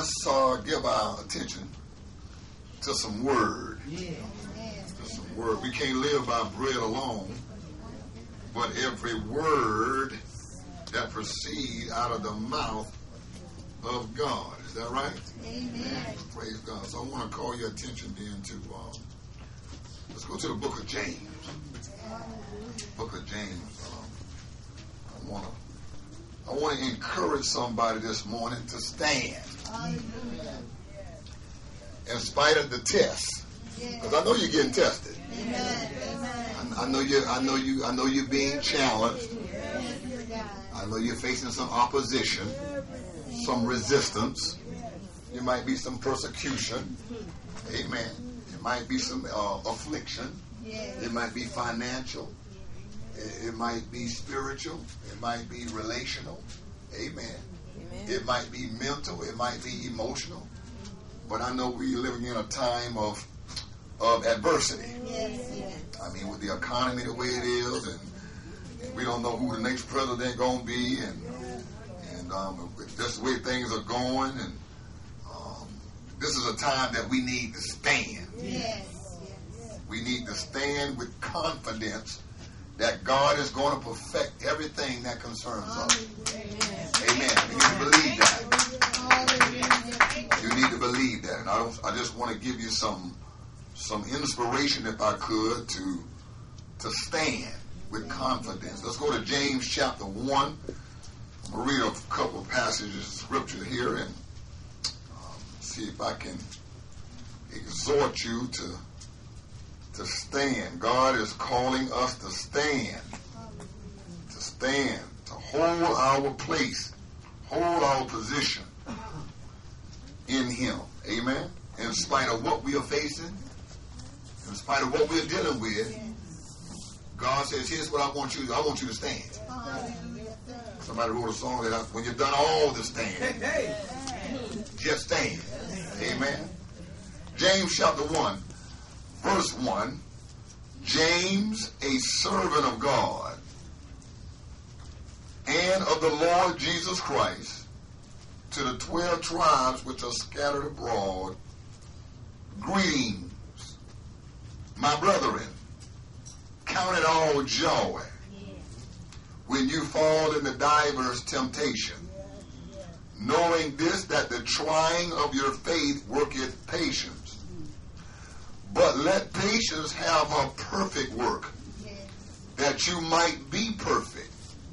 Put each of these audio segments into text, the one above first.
let's give our attention to some word. To some word. We can't live by bread alone, but every word that proceeds out of the mouth of God. Is that right? Amen. Praise God. So I want to call your attention then to, let's go to the book of James. Book of James. I want to encourage somebody this morning to stand. In spite of the test. Because I know you're getting tested. I know you're being challenged. I know you're facing some opposition, some resistance. There might be some persecution. Amen. It might be some affliction. It might be financial. It might be spiritual. It might be relational. Amen. It might be mental. It might be emotional. But I know we're living in a time of adversity. I mean, with the economy the way it is, and we don't know who the next president going to be, and that's the way things are going, and this is a time that we need to stand. We need to stand with confidence that God is going to perfect everything that concerns us. Amen. You need to believe that. You need to believe that. And I just want to give you some inspiration, if I could, to stand with confidence. Let's go to James chapter 1. I'll read a couple of passages of scripture here and see if I can exhort you to stand. God is calling us to stand, to hold our place, hold our position in Him. Amen. In spite of what we are facing, in spite of what we're dealing with, God says, here's what I want you to stand. Somebody wrote a song that when you've done all the stand, just stand. Amen. James chapter 1, verse 1. James, a servant of God and of the Lord Jesus Christ, to the 12 tribes which are scattered abroad, greetings, my brethren. Count it all joy when you fall into divers temptation, knowing this, that the trying of your faith worketh patience. But let patience have a perfect work, that you might be perfect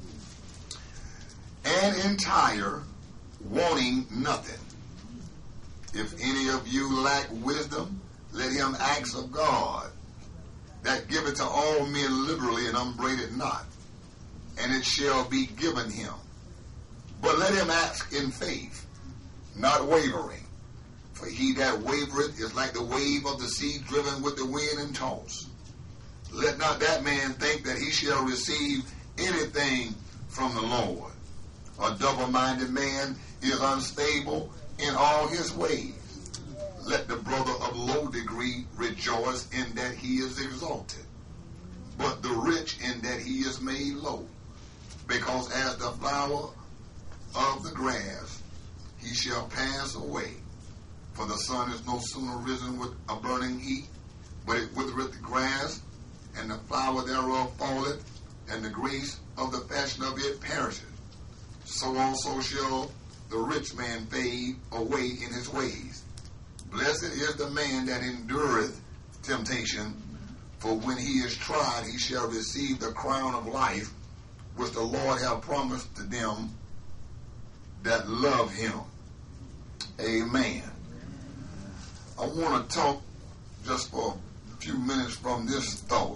and entire, wanting nothing. If any of you lack wisdom, let him ask of God, that giveth to all men liberally and upbraideth not, and it shall be given him. But let him ask in faith, not wavering. For he that wavereth is like the wave of the sea driven with the wind and tossed. Let not that man think that he shall receive anything from the Lord. A double-minded man is unstable in all his ways. Let the brother of low degree rejoice in that he is exalted, but the rich in that he is made low. Because as the flower of the grass, he shall pass away. For the sun is no sooner risen with a burning heat, but it withereth the grass, and the flower thereof falleth, and the grace of the fashion of it perisheth. So also shall the rich man fade away in his ways. Blessed is the man that endureth temptation, for when he is tried, he shall receive the crown of life, which the Lord hath promised to them that love him. Amen. I want to talk just for a few minutes from this thought.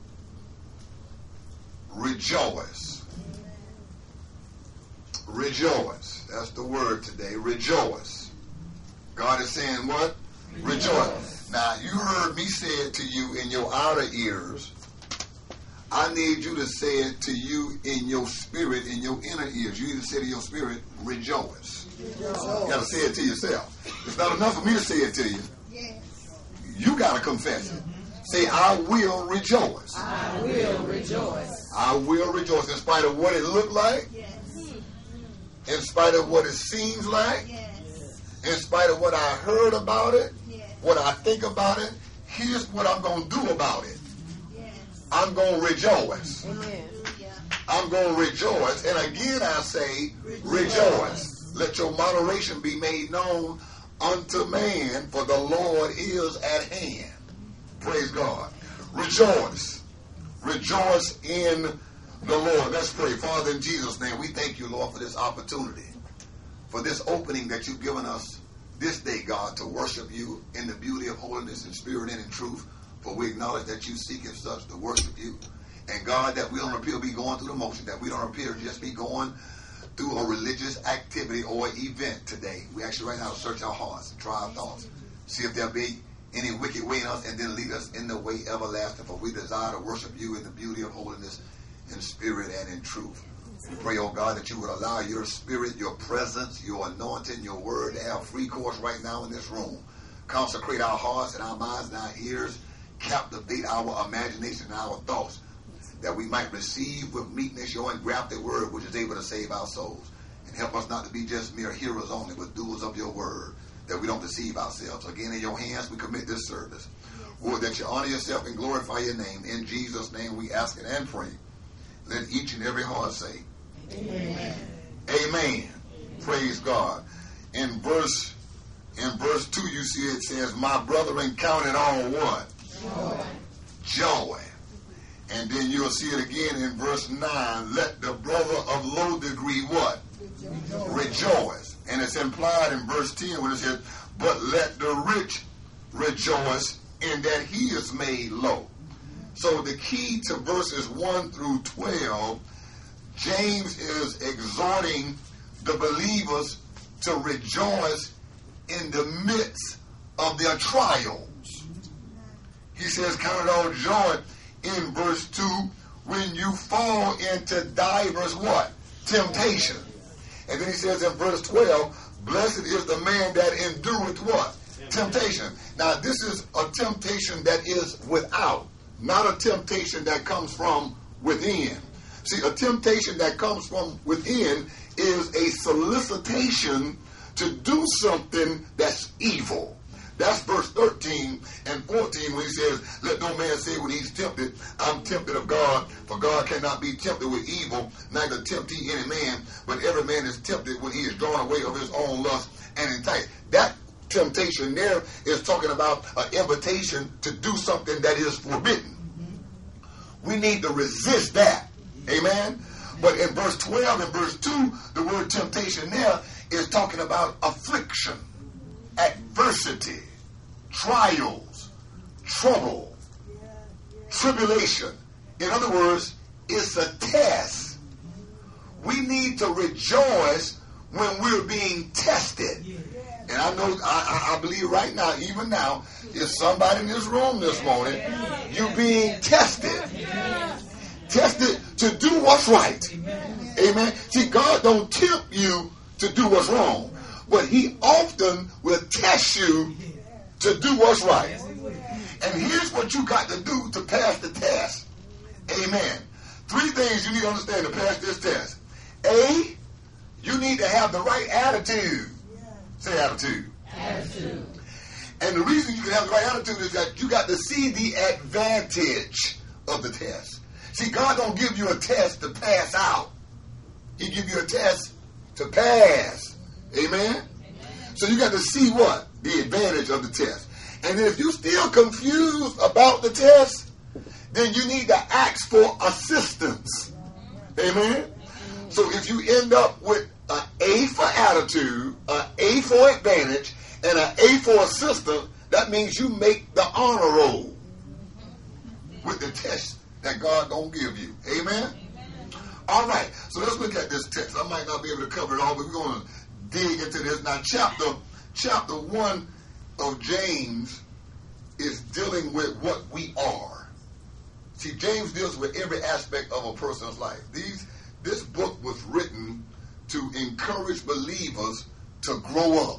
Rejoice. Rejoice. That's the word today. Rejoice. God is saying what? Rejoice. Now, you heard me say it to you in your outer ears. I need you to say it to you in your spirit, in your inner ears. You need to say to your spirit, rejoice. You got to say it to yourself. It's not enough for me to say it to you. You got to confess it. Say, I will rejoice. I will rejoice. I will rejoice in spite of what it looked like. In spite of what it seems like. in spite of what I heard about it, what I think about it, here's what I'm going to do about it. I'm going to rejoice. Amen. I'm going to rejoice. And again I say, rejoice. Let your moderation be made known unto man, for the Lord is at hand. Praise God. Rejoice. Rejoice in the Lord. Let's pray. Father, in Jesus' name, we thank you, Lord, for this opportunity, for this opening that you've given us this day, God, to worship you in the beauty of holiness and spirit and in truth. For we acknowledge that you seek as such to worship you. And God, that we don't appear to be going through the motion, that we don't appear to just be going through a religious activity or event today. We actually right now search our hearts, try our thoughts, see if there be any wicked way in us, and then lead us in the way everlasting. For we desire to worship you in the beauty of holiness, in spirit and in truth. We pray, oh God, that you would allow your spirit, your presence, your anointing, your word to have free course right now in this room. Consecrate our hearts and our minds and our ears. Captivate our imagination and our thoughts, that we might receive with meekness your engrafted word, which is able to save our souls. And help us not to be just mere hearers only, but doers of your word, that we don't deceive ourselves. Again, in your hands we commit this service. Lord, that you honor yourself and glorify your name. In Jesus' name we ask it and pray. Let each and every heart say, Amen. Amen. Praise God. In verse 2, you see it says, my brethren, count it all what? Joy. And then you'll see it again in verse 9. Let the brother of low degree what? Rejoice. And it's implied in verse 10 when it says, but let the rich rejoice in that he is made low. So the key to verses 1 through 12, James is exhorting the believers to rejoice in the midst of their trials. He says, count it all joy in verse 2 when you fall into divers what? Temptation. And then he says in verse 12, blessed is the man that endureth what? Temptation. Now this is a temptation that is without, not a temptation that comes from within. See, a temptation that comes from within is a solicitation to do something that's evil. That's verse 13 and 14 when he says, let no man say when he's tempted, I'm tempted of God, for God cannot be tempted with evil, neither tempt he any man, but every man is tempted when he is drawn away of his own lust and enticed. That temptation there is talking about an invitation to do something that is forbidden. We need to resist that. Amen? But in verse 12 and verse 2, the word temptation there is talking about affliction, adversity, trials, trouble, tribulation. In other words, it's a test. We need to rejoice when we're being tested. And I know, I believe right now, even now, there's somebody in this room this morning, you being tested. Tested to do what's right. Amen. See, God don't tempt you to do what's wrong, but he often will test you to do what's right. And here's what you got to do to pass the test. Amen. 3 things you need to understand to pass this test. A, you need to have the right attitude. Say attitude. Attitude. And the reason you can have the right attitude is that you got to see the advantage of the test. See, God don't give you a test to pass out. He give you a test to pass. Amen? So you got to see what? The advantage of the test. And if you're still confused about the test, then you need to ask for assistance. Amen? So if you end up with an A for attitude, an A for advantage, and an A for assistance, that means you make the honor roll with the test that God gonna give you. Amen? All right, so let's look at this text. I might not be able to cover it all, but we're going to dig into this. Now, chapter 1 of James is dealing with what we are. See, James deals with every aspect of a person's life. This book was written to encourage believers to grow up.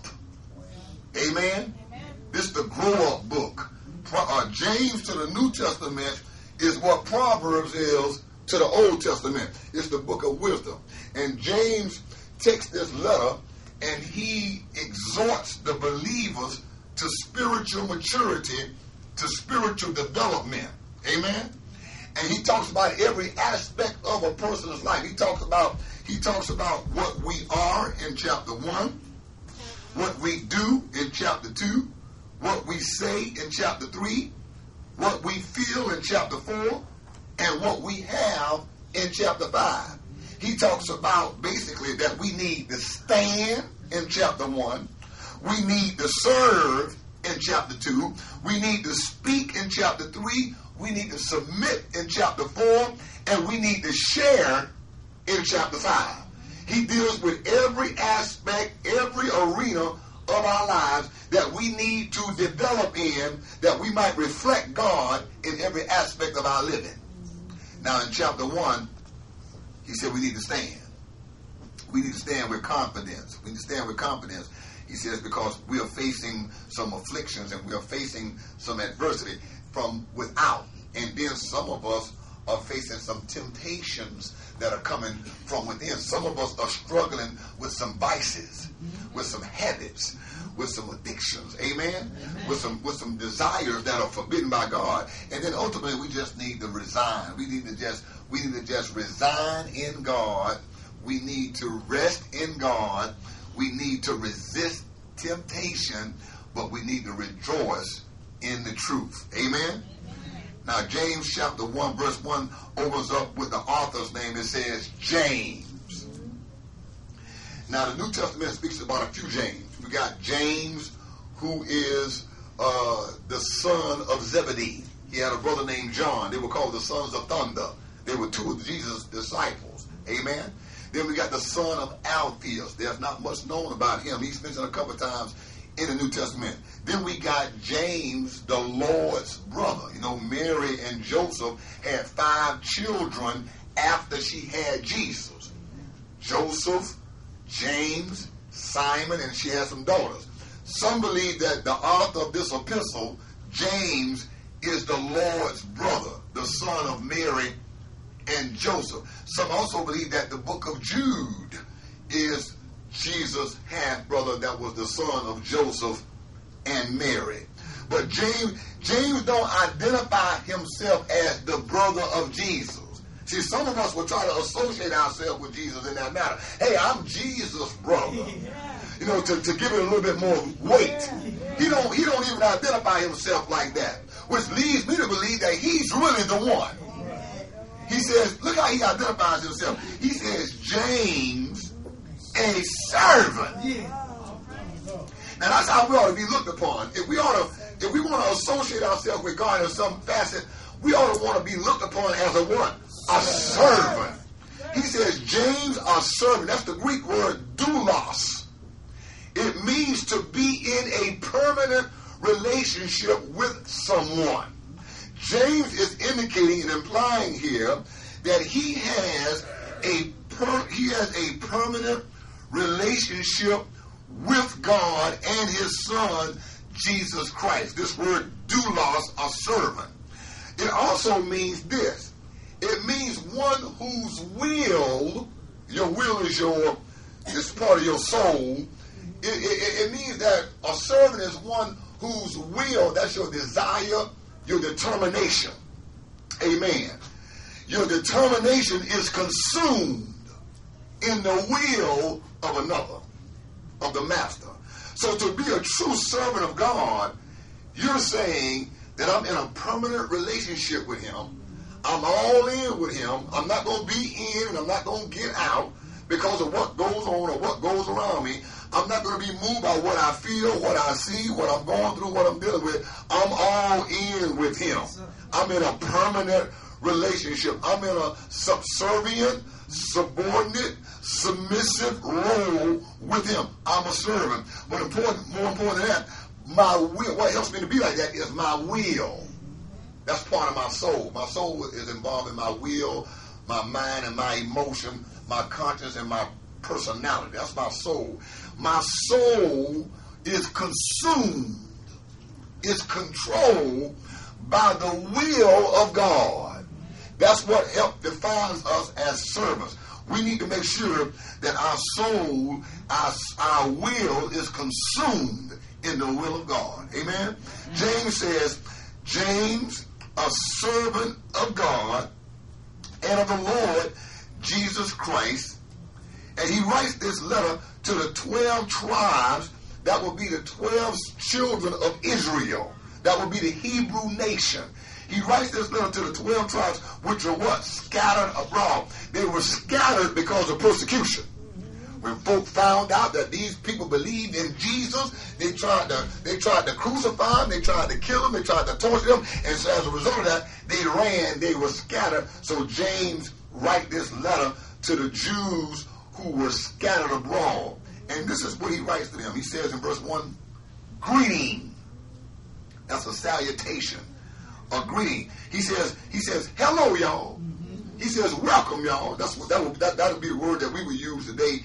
Amen? This is the grow-up book. James to the New Testament is what Proverbs is to the Old Testament. It's the book of wisdom. And James takes this letter and he exhorts the believers to spiritual maturity, to spiritual development. Amen? And he talks about every aspect of a person's life. He talks about what we are in chapter 1, what we do in chapter 2, what we say in chapter 3, what we feel in chapter 4, and what we have in chapter 5. He talks about basically that we need to stand in chapter 1. We need to serve in chapter 2. We need to speak in chapter 3. We need to submit in chapter 4. And we need to share in chapter 5. He deals with every aspect, every arena of our lives that we need to develop in, that we might reflect God in every aspect of our living. Now in chapter 1, he said we need to stand. We need to stand with confidence. We need to stand with confidence. He says because we are facing some afflictions and we are facing some adversity from without. And then some of us are facing some temptations that are coming from within. Some of us are struggling with some vices, with some habits, with some addictions. Amen? With some desires that are forbidden by God. And then ultimately we just need to resign. We need to just resign in God. We need to rest in God. We need to resist temptation, but we need to rejoice in the truth. Amen? Now, James chapter 1, verse 1 opens up with the author's name. It says James. Now, the New Testament speaks about a few James. We got James, who is the son of Zebedee. He had a brother named John. They were called the sons of thunder. They were two of Jesus' disciples. Amen? Then we got the son of Alphaeus. There's not much known about him. He's mentioned a couple of times in the New Testament. Then we got James, the Lord's brother. You know, Mary and Joseph had 5 children after she had Jesus. Joseph, James, Simon, and she had some daughters. Some believe that the author of this epistle, James, is the Lord's brother, the son of Mary and Joseph. Some also believe that the book of Jude is Jesus' half-brother that was the son of Joseph and Mary. But James don't identify himself as the brother of Jesus. See, some of us will try to associate ourselves with Jesus in that matter. Hey, I'm Jesus' brother. You know, to give it a little bit more weight. He don't even identify himself like that, which leads me to believe that he's really the one. He says, look how he identifies himself. He says, James, a servant. Now that's how we ought to be looked upon. If we want to associate ourselves with God in some facet, we ought to want to be looked upon as a what? A servant. He says, James, a servant. That's the Greek word doulos. It means to be in a permanent relationship with someone. James is indicating and implying here that he has a permanent relationship with God and his son Jesus Christ. This word doulos, a servant. It also means this. It means one whose will, your will is part of your soul. It means that a servant is one whose will, that's your desire, your determination. Amen. Your determination is consumed in the will of another, of the master. So to be a true servant of God, you're saying that I'm in a permanent relationship with him. I'm all in with him. I'm not going to be in and I'm not going to get out because of what goes on or what goes around me. I'm not going to be moved by what I feel, what I see, what I'm going through, what I'm dealing with. I'm all in with him. I'm in a permanent relationship. I'm in a subservient, subordinate, submissive role with him. I'm a servant. But more important than that, my will, what helps me to be like that is my will. That's part of my soul. My soul is involved in my will, my mind and my emotion, my conscience and my personality. That's my soul. My soul is consumed, is controlled by the will of God. That's what defines us as servants. We need to make sure that our soul, our will is consumed in the will of God. Amen? James says, James, a servant of God and of the Lord Jesus Christ, and he writes this letter to the 12 tribes that will be the 12 children of Israel. That will be the Hebrew nation. He writes this letter to the 12 tribes, which are what? Scattered abroad. They were scattered because of persecution. When folk found out that these people believed in Jesus, they tried to crucify him, they tried to kill him, they tried to torture him, and so as a result of that, they ran, they were scattered. So James writes this letter to the Jews who were scattered abroad. And this is what he writes to them. He says in verse 1, greeting. That's a salutation. A greeting. He says, hello, y'all. He says, welcome, y'all. That'll be the word that we would use today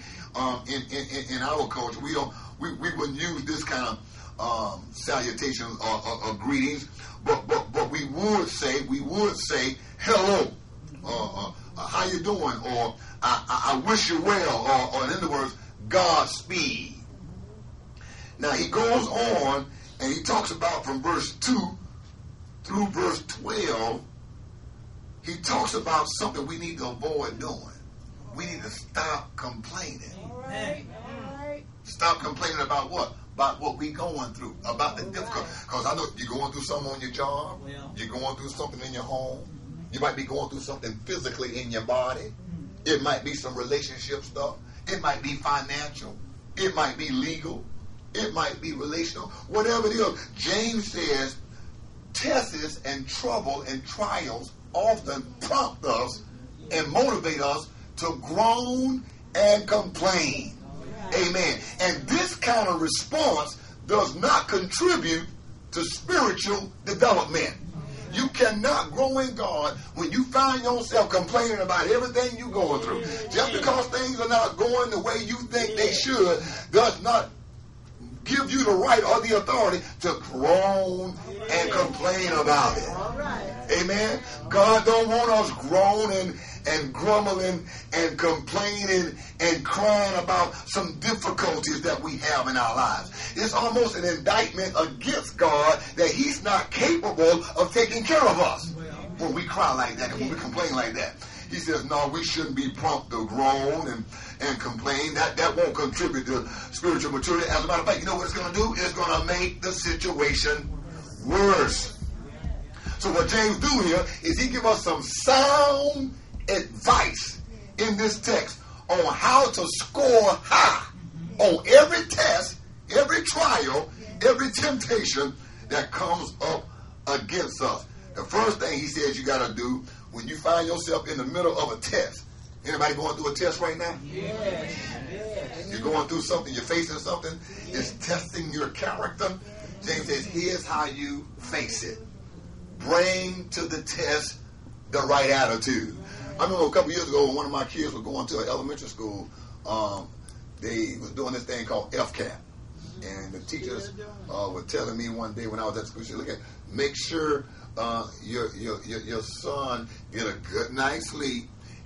in our culture. We wouldn't use this kind of salutation or greetings, but we would say hello, how you doing, or I wish you well, or in other words, Godspeed. Now he goes on and he talks about from verse 2 through verse 12, he talks about something we need to avoid doing. We need to stop complaining. All right. Stop complaining about what? About what we're going through, about the difficult. Because I know you're going through something on your job. You're going through something in your home. You might be going through something physically in your body. It might be some relationship stuff. It might be financial. It might be legal. It might be relational. Whatever it is, James says, tests and trouble and trials often prompt us and motivate us to groan and complain. Amen. And this kind of response does not contribute to spiritual development. You cannot grow in God when you find yourself complaining about everything you're going through. Just because things are not going the way you think they should does not give you the right or the authority to groan and complain about it. Amen. God don't want us groaning and grumbling and complaining and crying about some difficulties that we have in our lives. It's almost an indictment against God that he's not capable of taking care of us when we cry like that and when we complain like that. He says, no, we shouldn't be prompt to groan and complain. That won't contribute to spiritual maturity. As a matter of fact, you know what it's going to do? It's going to make the situation worse. So what James do here is he give us some sound advice in this text on how to score high on every test, every trial, every temptation that comes up against us. The first thing he says you got to do when you find yourself in the middle of a test. Anybody going through a test right now? Yes. You're going through something, you're facing something, it's testing your character. James says, here's how you face it. Bring to the test the right attitude. I remember a couple years ago when one of my kids was going to an elementary school, they was doing this thing called FCAT. And the teachers were telling me one day when I was at school, she said, look, make sure your son get a good night's sleep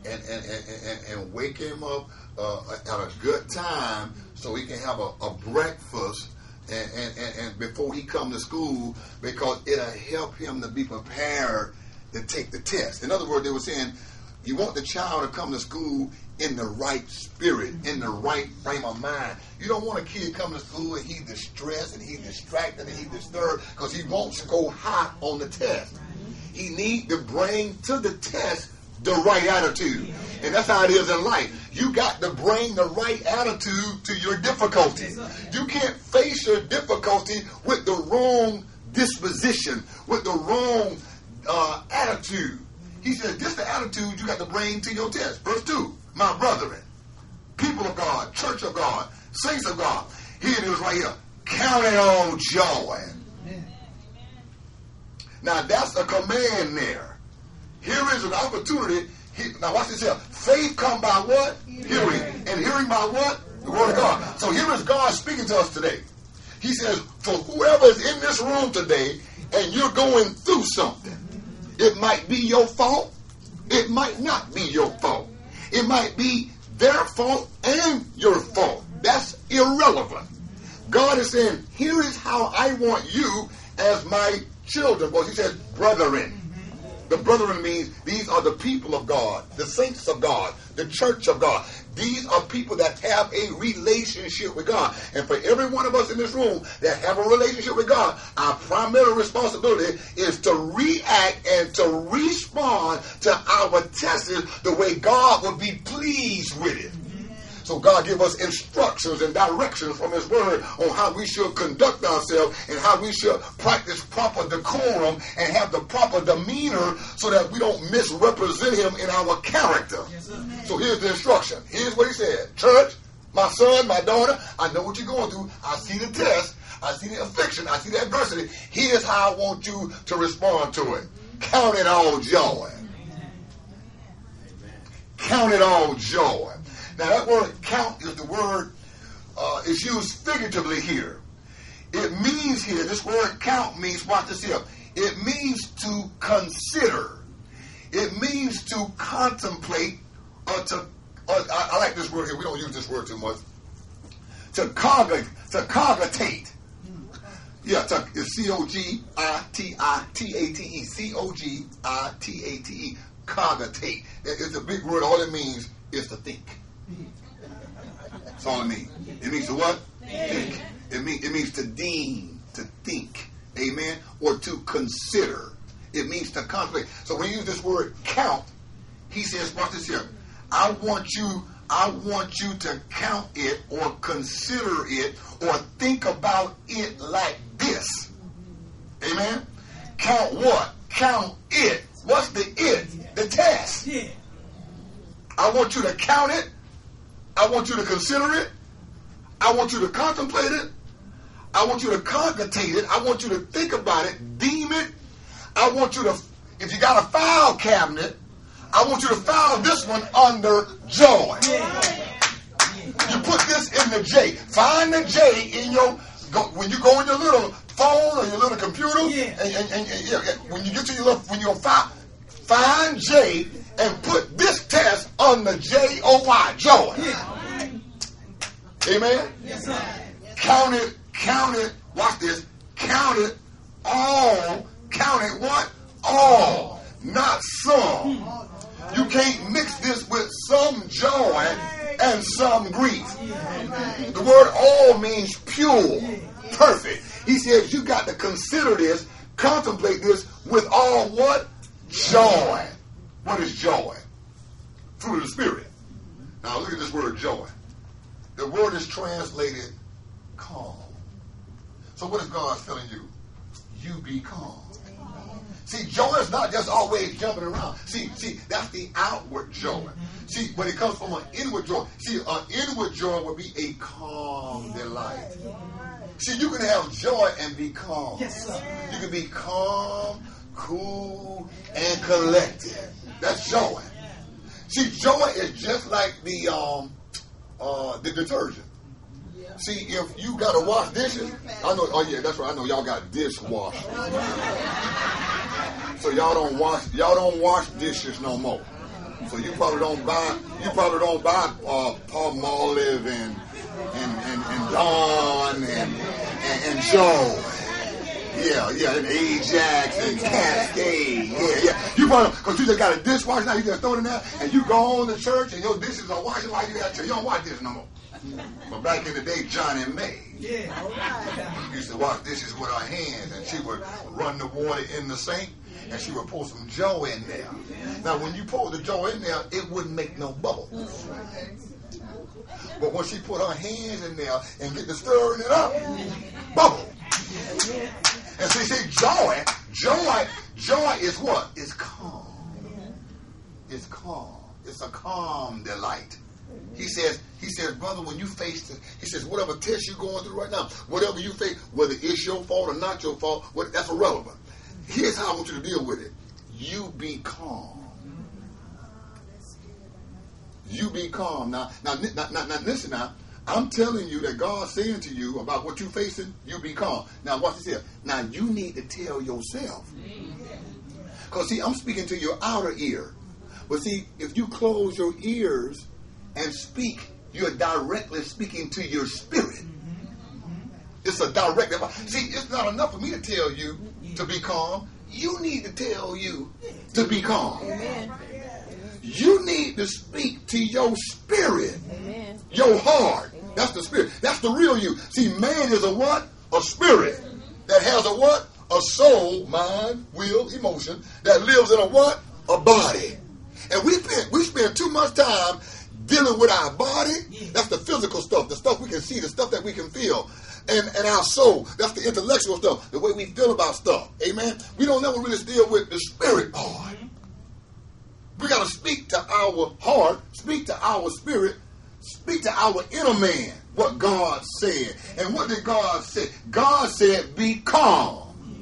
and wake him up at a good time so he can have a breakfast and before he come to school, because it'll help him to be prepared to take the test. In other words, they were saying you want the child to come to school in the right spirit, in the right frame of mind. You don't want a kid coming to school and he's distressed and he's distracted and he's disturbed because he won't score high on the test. He needs to bring to the test the right attitude. And that's how it is in life. You got to bring the right attitude to your difficulty. You can't face your difficulty with the wrong disposition, with the wrong attitude. He says, this is the attitude you got to bring to your test. Verse 2, my brethren, people of God, church of God, saints of God. Here it is right here. Count it all joy. Now that's a command there. Here is an opportunity. Now watch this here. Faith come by what? Hearing. And hearing by what? The word of God. So here is God speaking to us today. He says, for whoever is in this room today and you're going through something, it might be your fault. It might not be your fault. It might be their fault and your fault. That's irrelevant. God is saying, here is how I want you as my children. Well, he says, brethren. The brethren means these are the people of God, the saints of God, the church of God. These are people that have a relationship with God. And for every one of us in this room that have a relationship with God, our primary responsibility is to react and to respond to our tests the way God would be pleased with it. So God give us instructions and directions from his word on how we should conduct ourselves and how we should practice proper decorum and have the proper demeanor so that we don't misrepresent him in our character. Yes, so here's the instruction. Here's what he said. Church, my son, my daughter, I know what you're going through. I see the test. I see the affliction. I see the adversity. Here's how I want you to respond to it. Count it all joy. Count it all joy. Now that word count is the word, is used figuratively here. It means here, this word count means, watch this here, it means to consider. It means to contemplate, or to, I like this word here, we don't use this word too much, to cogitate. Yeah, it's C-O-G-I-T-I-T-A-T-E, C-O-G-I-T-A-T-E, cogitate. It's a big word, all it means is to think. That's all it means. It means to what? Think. It means to deem, to think. Amen? Or to consider. It means to contemplate. So when you use this word count, he says, watch this here. I want you to count it or consider it or think about it like this. Amen? Count what? Count it. What's the it? The test. I want you to count it. I want you to consider it. I want you to contemplate it. I want you to cogitate it. I want you to think about it, deem it. I want you to, if you got a file cabinet, I want you to file this one under joy. You put this in the J. Find the J in your, when you go in your little phone or your little computer, and when you get to your little, when you're file, find J and put this test on the J-O-Y, joy. Amen? Yes, sir. Count it, watch this, count it all, count it what? All, not some. You can't mix this with some joy and some grief. The word all means pure, perfect. He says you got to consider this, contemplate this with all what? Joy. What is joy? Fruit of the Spirit. Now look at this word joy. The word is translated calm. So what is God telling you? You be calm. See, joy is not just always jumping around. See, that's the outward joy. See, when it comes from an inward joy. See, an inward joy will be a calm delight. See, you can have joy and be calm. Yes, sir. You can be calm, cool, and collected. That's joy. See, joy is just like the detergent. See, if you gotta wash dishes, I know. Oh yeah, that's right. I know y'all got dishwasher. So y'all don't wash dishes no more. So you probably don't buy Palmolive and Dawn and Joe. Yeah, and Ajax and Cascade. Yeah. You probably, because you just got a dishwasher now, you just throw it in there, and you go home to church, and your dishes are washing while you're at church. You don't wash dishes no more. But back in the day, Johnny May used to wash dishes with her hands, and she would run the water in the sink, and she would pour some Joe in there. Now, when you pour the Joe in there, it wouldn't make no bubbles. But when she put her hands in there and get to stirring it up, bubble. And see, joy is what? It's calm. It's calm. It's a calm delight. He says, brother, when you face this, he says, whatever test you're going through right now, whatever you face, whether it's your fault or not your fault, that's irrelevant. Here's how I want you to deal with it. You be calm. You be calm. Now, listen now. I'm telling you that God's saying to you about what you're facing, you be calm. Now, watch this here. Now, you need to tell yourself. Because, see, I'm speaking to your outer ear. But see, if you close your ears and speak, you're directly speaking to your spirit. It's a direct. See, it's not enough for me to tell you to be calm. You need to tell you to be calm. Amen. You need to speak to your spirit, Amen. your heart. That's the spirit. That's the real you. See, man is a what? A spirit that has a what? A soul, mind, will, emotion that lives in a what? A body. And we spend too much time dealing with our body. That's the physical stuff, the stuff we can see, the stuff that we can feel. And our soul, that's the intellectual stuff, the way we feel about stuff. Amen. We don't never really deal with the spirit part. We got to speak to our heart, speak to our spirit, speak to our inner man, what God said. And what did God say? God said, be calm.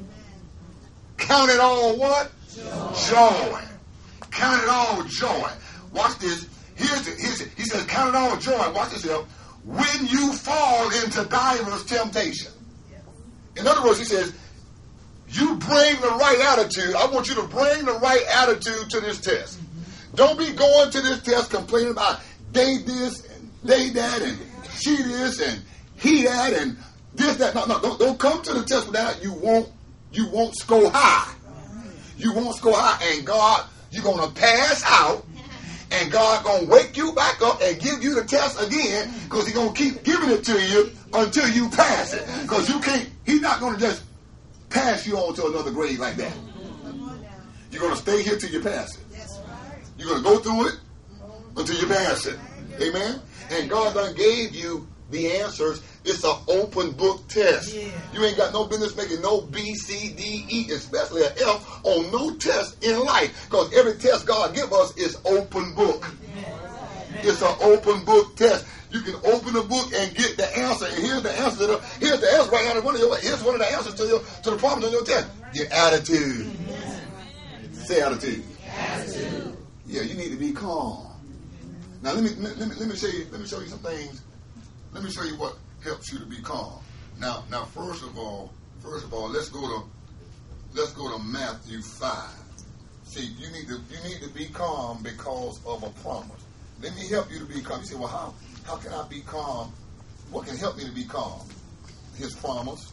Count it all what? Joy. Count it all joy. Watch this. He says, count it all joy. Watch this here. When you fall into diverse temptation. In other words, he says, you bring the right attitude. I want you to bring the right attitude to this test. Don't be going to this test complaining about they this and they that and she this and he that and this that. No, don't come to the test with that. You won't score high. You won't score high, and God, you're gonna pass out. And God going to wake you back up and give you the test again, because he's going to keep giving it to you until you pass it. Because you can't, he's not going to just pass you on to another grade like that. You're going to stay here till you pass it. You're going to go through it until you pass it. Amen? And God done gave you the answers. It's an open book test. You ain't got no business making no B, C, D, E, especially an F on no test in life. Because every test God give us is open book. It's an open book test. You can open the book and get the answer. And here's the answer. Here's the answer right now. Here's one of the answers to the problems on your test. Your attitude. Say attitude. Attitude. Yeah, you need to be calm. Now let me show you. Let me show you some things. Let me show you what helps you to be calm. Now, first of all, let's go to Matthew 5. See, you need to be calm because of a promise. Let me help you to be calm. You say, well, how can I be calm? What can help me to be calm? His promise.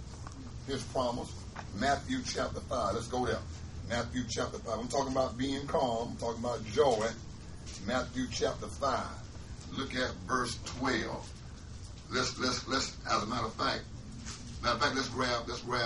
Matthew chapter 5. Let's go there. Matthew chapter 5. I'm talking about being calm. I'm talking about joy. Matthew chapter 5. Look at verse 12. Let's as a matter of fact, let's grab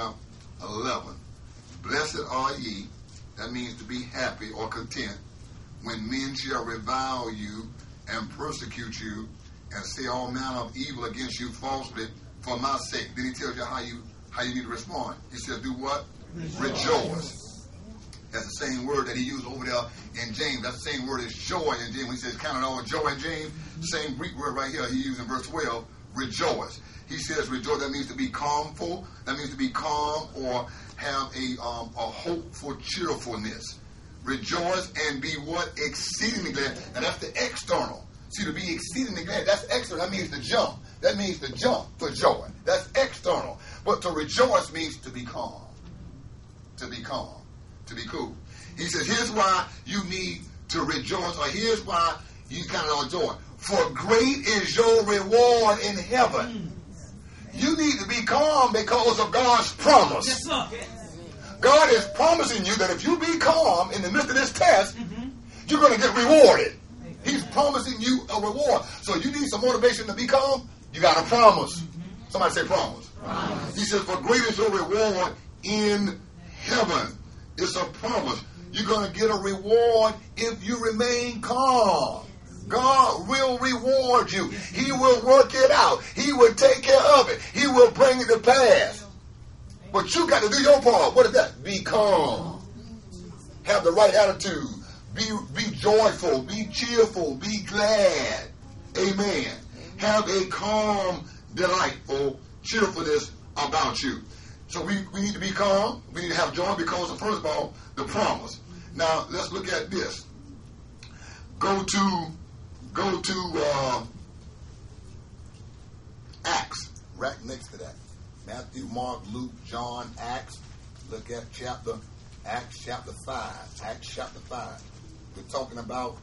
11. Blessed are ye, that means to be happy or content, when men shall revile you and persecute you and say all manner of evil against you falsely for my sake. Then he tells you how you need to respond. He says, do what? Rejoice. That's the same word that he used over there in James. That's the same word as joy in James. When he says count it all joy in James, same Greek word right here he used in verse 12. Rejoice. He says rejoice. That means to be calmful. That means to be calm or have a hopeful cheerfulness. Rejoice and be what? Exceedingly glad. Now that's the external. See, to be exceedingly glad, that's external. That means to jump. That means to jump for joy. That's external. But to rejoice means to be calm. To be calm. To be cool. He says, here's why you need to rejoice, or here's why you count it all joy. For great is your reward in heaven. You need to be calm because of God's promise. Yes, sir. God is promising you that if you be calm in the midst of this test, you're going to get rewarded. He's promising you a reward. So you need some motivation to be calm, you got a promise. Somebody say promise. He says, for great is your reward in heaven. It's a promise. You're going to get a reward if you remain calm. God will reward you. He will work it out. He will take care of it. He will bring it to pass. But you got to do your part. What is that? Be calm. Have the right attitude. Be joyful. Be cheerful. Be glad. Amen. Have a calm, delightful cheerfulness about you. So we need to be calm. We need to have joy because of, first of all, the promise. Now, let's look at this. Go to Acts, right next to that. Matthew, Mark, Luke, John, Acts. Look at Acts chapter 5. Acts chapter 5. we're talking about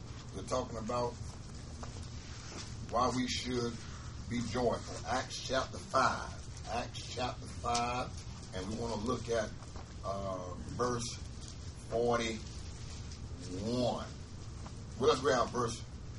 why we should be joyful. Acts chapter 5. Acts chapter 5, and we want to look at verse 41. Well, let's grab verse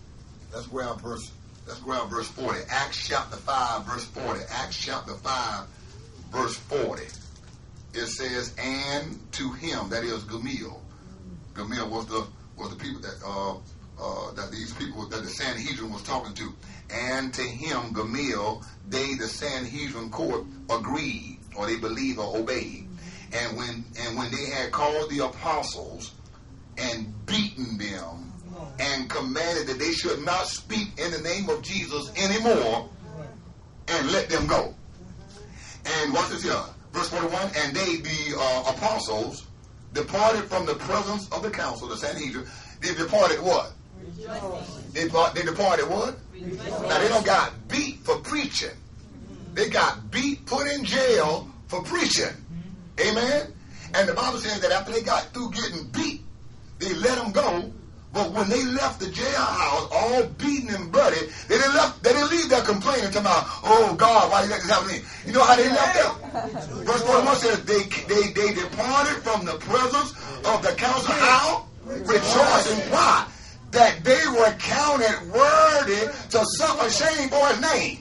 40. Acts chapter 5, verse 40. Acts chapter 5, verse 40. It says, and to him, that is Gamaliel. Gamaliel was the people that these people that the Sanhedrin was talking to. And to him, Gamaliel, they, the Sanhedrin court, agreed, or they believed or obeyed. And when they had called the apostles and beaten them and commanded that they should not speak in the name of Jesus anymore, and let them go. And watch this here, verse 41. And they, the apostles, departed from the presence of the council, the Sanhedrin. They departed what? They departed what? Now they don't got beat for preaching. They got beat, put in jail for preaching. Amen? And the Bible says that after they got through getting beat, they let them go. But when they left the jailhouse, all beaten and bloody, they didn't leave there complaining to my, oh God, why you let this happen to me? You know how they left there? Verse 41 says they departed from the presence of the council. How? Rejoicing. Why? That they were counted worthy to suffer shame for his name.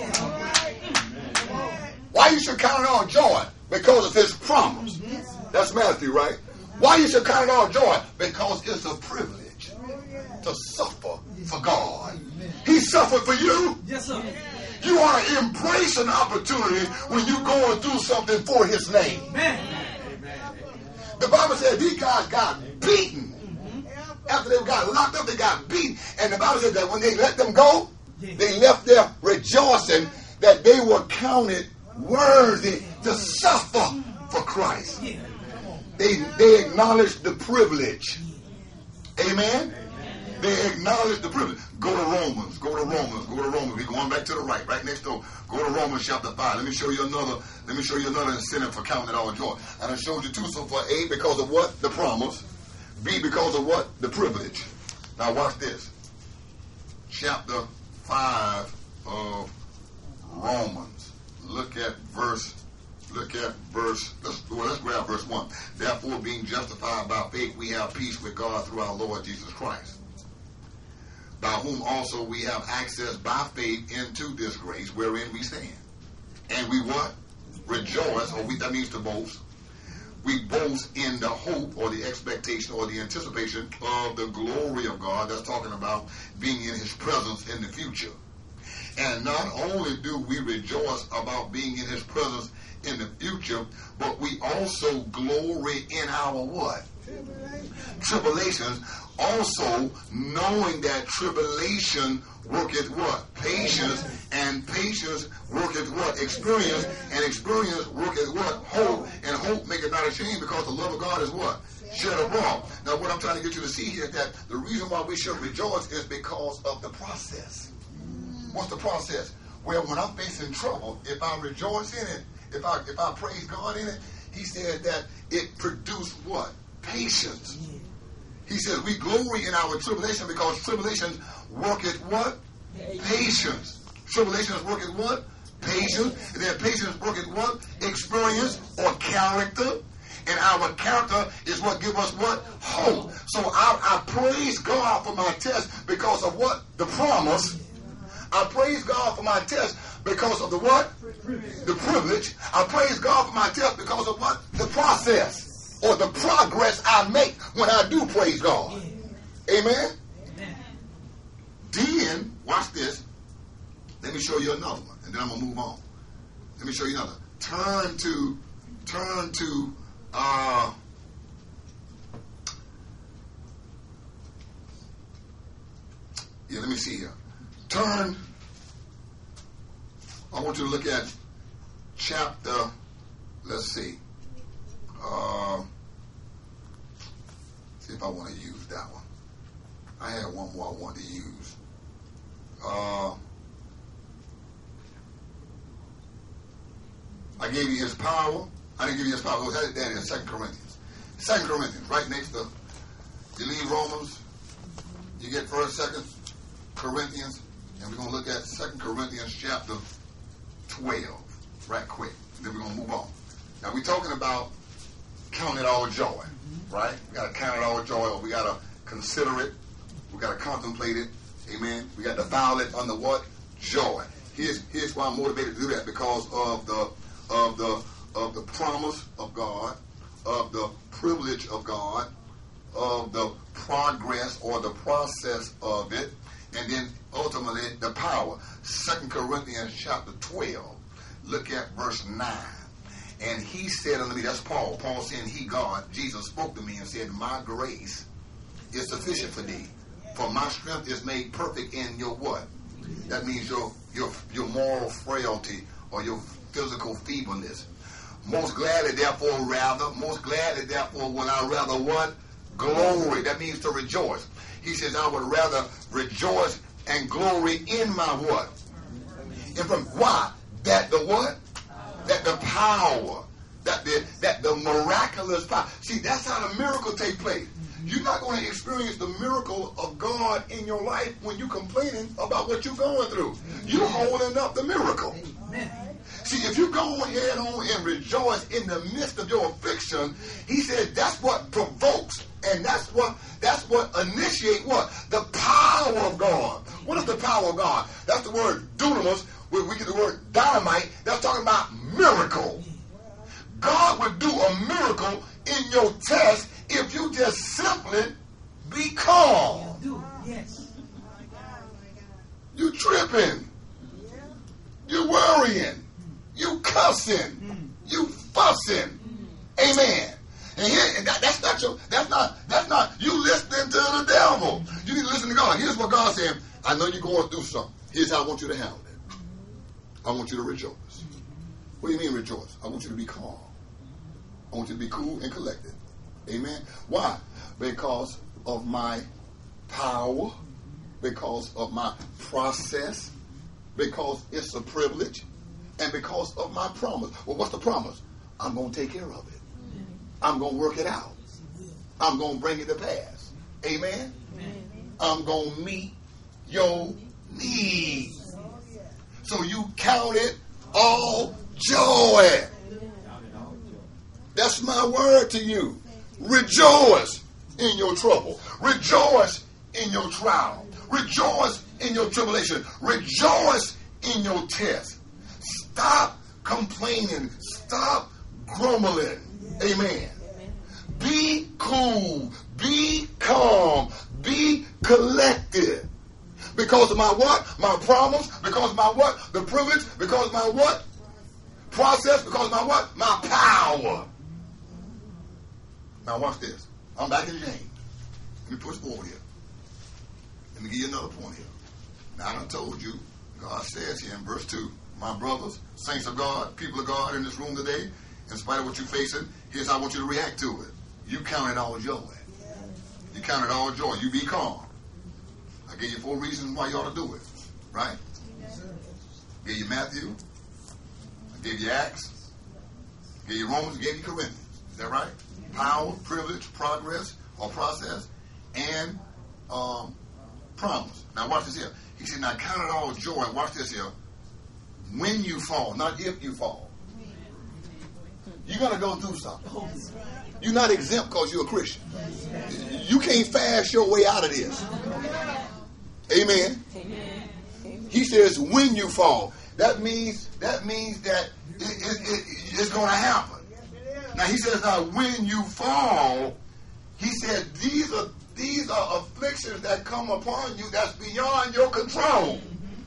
Why you should count it all joy? Because of his promise. That's Matthew, right? Why you should count it all joy? Because it's a privilege to suffer for God. He suffered for you. Yes, sir. You ought to embrace an opportunity when you're going through something for his name. Amen. The Bible says these guys got beaten. After they got locked up, they got beaten. And the Bible says that when they let them go, they left there rejoicing that they were counted worthy to suffer for Christ. They acknowledged the privilege. Amen? They acknowledged the privilege. Go to Romans. We're going back to the right next door. Go to Romans chapter 5. Let me show you another incentive for counting it all joy. And I showed you two so far. A, because of what? The promise. B, because of what? The privilege. Now watch this. Chapter 5 of Romans. Let's grab verse 1. Therefore, being justified by faith, we have peace with God through our Lord Jesus Christ, by whom also we have access by faith into this grace wherein we stand. And we what? Rejoice, that means to boast. We boast in the hope or the expectation or the anticipation of the glory of God. That's talking about being in his presence in the future. And not only do we rejoice about being in his presence in the future, but we also glory in our what? Tribulations. Also knowing that tribulation worketh what? Patience. And patience worketh what? Experience. And experience worketh what? Hope. And hope maketh not ashamed, because the love of God is what? Shed abroad. Now what I'm trying to get you to see here is that the reason why we should rejoice is because of the process. What's the process? Well, when I'm facing trouble, if I rejoice in it, if I praise God in it, he said that it produced what? Patience. He says we glory in our tribulation because tribulation worketh what? Patience. Tribulations worketh what? Patience. And then patience worketh what? Experience or character. And our character is what gives us what? Hope. So I praise God for my test because of what? The promise. I praise God for my test because of the what? The privilege. I praise God for my test because of what? The process or the progress I make when I do praise God. Amen? Then, watch this. Let me show you another one, and then I'm going to move on. Let me show you another. Turn to, let me see here. I want you to look at chapter, let's see. See if I want to use that one. I had one more I wanted to use. I gave you his power. I didn't give you his power. It was that in 2 Corinthians. 2 Corinthians, right next to, you leave Romans, You get 1st, 2nd Corinthians, and we're going to look at 2 Corinthians chapter 12 right quick. Then we're going to move on. Now, we're talking about count it all joy, right? We got to count it all joy, or we got to consider it. We got to contemplate it. Amen. We got to file it under what? Joy. Here's why I'm motivated to do that, because of the promise of God, of the privilege of God, of the progress or the process of it, and then ultimately the power. 2 Corinthians chapter 12. Look at verse 9. And he said unto me, that's Paul. Paul saying he, God, Jesus spoke to me and said, my grace is sufficient for thee. For my strength is made perfect in your what? That means your moral frailty or your physical feebleness. Most gladly, therefore, will I rather what? Glory. That means to rejoice. He says, I would rather rejoice and glory in my what? And from why? That the what? That the power, that the miraculous power. See, that's how the miracle take place. You're not going to experience the miracle of God in your life when you're complaining about what you're going through. You're holding up the miracle. See, if you go ahead on and rejoice in the midst of your affliction, he said that's what provokes and that's what initiates what? The power of God. What is the power of God? That's the word dunamis, where we get the word dynamite. That's talking about miracle. God would do a miracle in your test if you just simply be calm. You tripping. You worrying. You cussing. You fussing. Amen. And that's not you listening to the devil. You need to listen to God. Here's what God said. I know you're going through something. Here's how I want you to handle it. I want you to rejoice. What do you mean rejoice? I want you to be calm. I want you to be cool and collected. Amen. Why? Because of my power, because of my process, because it's a privilege, and because of my promise. Well, what's the promise? I'm going to take care of it. I'm going to work it out. I'm going to bring it to pass. Amen. I'm going to meet your needs. So you count it all joy. That's my word to you. Rejoice in your trouble. Rejoice in your trial. Rejoice in your tribulation. Rejoice in your test. Stop complaining. Stop grumbling. Amen. Be cool. Be calm. Be collected. Because of my what? My promise. Because of my what? The privilege. Because of my what? Process. Because of my what? My power. Now watch this. I'm back in James. Let me push forward here. Let me give you another point here. Now I done told you, God says here in verse 2, my brothers, saints of God, people of God in this room today, in spite of what you're facing, here's how I want you to react to it. You count it all joy. You count it all joy. You be calm. I gave you 4 reasons why you ought to do it. Right? I gave you Matthew. I gave you Acts. I gave you Romans. I gave you Corinthians. Is that right? Power, privilege, progress, or process, and promise. Now watch this here. He said, now count it all joy. Watch this here. When you fall, not if you fall. You're going to go through something. You're not exempt because you're a Christian. You can't fast your way out of this. Amen. He says, when you fall. That means that it's going to happen. Now he says, now when you fall, he said, these are afflictions that come upon you that's beyond your control.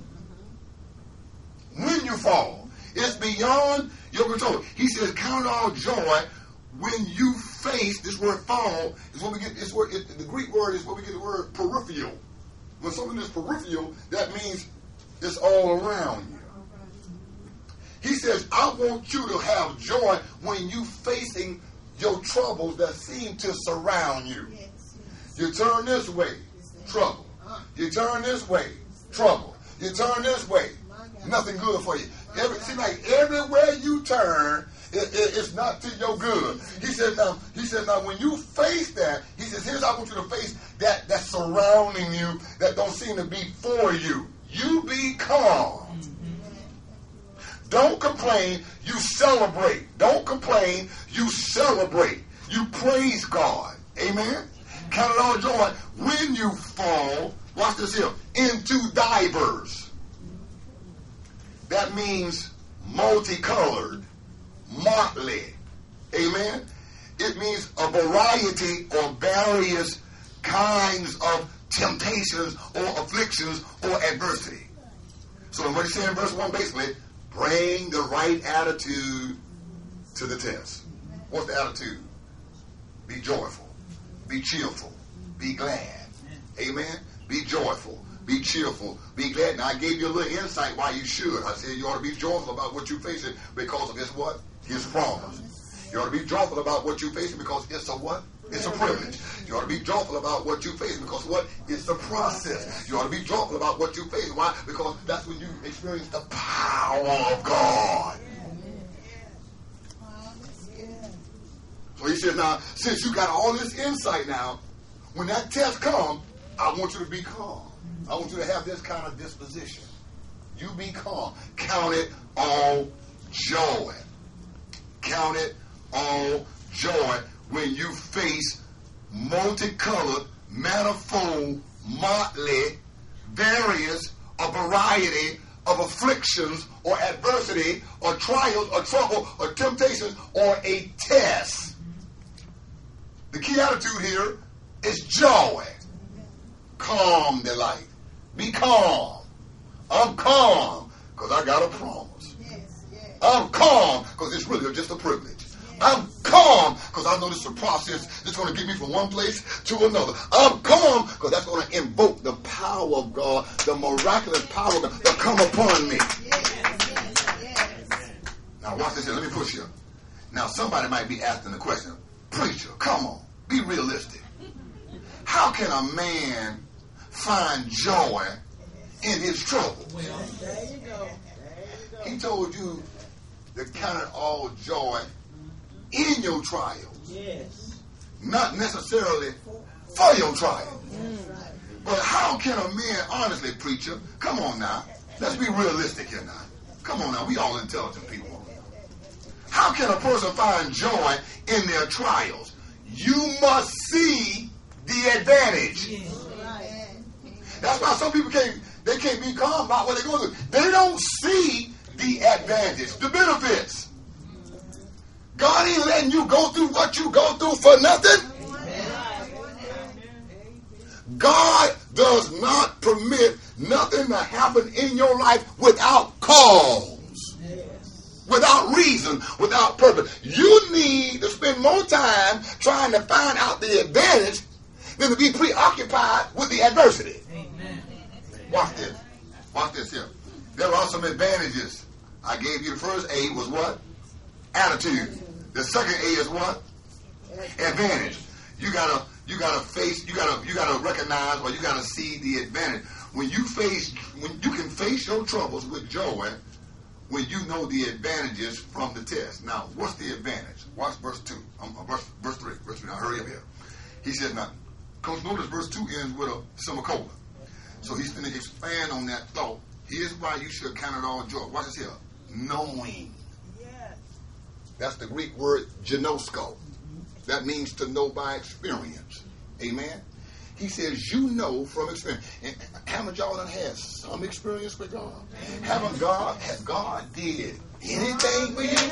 When you fall, it's beyond your control. He says, count all joy when you face, this word fall is what we get, the Greek word is what we get the word peripheral. When something is peripheral, that means it's all around you. He says, I want you to have joy when you facing your troubles that seem to surround you. You turn this way, trouble. You turn this way, trouble. You turn this way, nothing good for you. Seems like everywhere you turn, it's not to your good. He said, now when you face that, he said, says, here's how I want you to face that's surrounding you, that don't seem to be for you. You be calm. Don't complain, you celebrate. Don't complain, you celebrate. You praise God. Amen? Count it all joy when you fall, watch this here, into divers. That means multicolored, motley. Amen? It means a variety or various kinds of temptations or afflictions or adversity. So what he's saying in verse 1 basically, bring the right attitude to the test. What's the attitude? Be joyful. Be cheerful. Be glad. Amen? Be joyful. Be cheerful. Be glad. Now, I gave you a little insight why you should. I said you ought to be joyful about what you're facing because of his what? His promise. You ought to be joyful about what you're facing because it's a what? It's a privilege. You ought to be joyful about what you're facing because what? It's a process. You ought to be joyful about what you're facing. Why? Because that's when you experience the power of God. So he says, now, since you got all this insight now, when that test comes, I want you to be calm. I want you to have this kind of disposition. You be calm. Count it all joy. Count it all joy when you face multicolored, manifold, motley, various, a variety of afflictions or adversity or trials or trouble or temptations or a test. The key attitude here is joy. Calm delight. Be calm. I'm calm because I got a promise. I'm calm because it's really just a privilege. I'm calm because I know this is a process that's going to get me from one place to another. I'm calm because that's going to invoke the power of God, the miraculous power of God that come upon me. Now watch this here. Let me push you. Now somebody might be asking the question, preacher, come on, be realistic. How can a man find joy in his trouble? There you go. He told you to count it all joy in your trials. Yes. Not necessarily for your trial. But how can a man, honestly, preacher, come on now, let's be realistic here now. Come on now, we all intelligent people. How can a person find joy in their trials? You must see the advantage. That's why some people can't be calm about what they're going through. They don't see the advantage, the benefits. God ain't letting you go through what you go through for nothing. God does not permit nothing to happen in your life without cause, without reason, without purpose. You need to spend more time trying to find out the advantage than to be preoccupied with the adversity. Watch this. Watch this here. There are some advantages. I gave you the first A was what? Attitude. The second A is what? Advantage. You gotta recognize, or you gotta see the advantage. When you can face your troubles with joy, when you know the advantages from the test. Now, what's the advantage? Watch verse 2. Verse 3. Verse 3. Now hurry up here. He said, now, because notice verse 2 ends with a semicolon. So he's going to expand on that thought. Here's why you should count it all joy. Watch this here. Knowing. Yes. That's the Greek word ginosko. That means to know by experience. Amen. He says, you know from experience. And haven't y'all done had some experience with God? Has God did anything for you?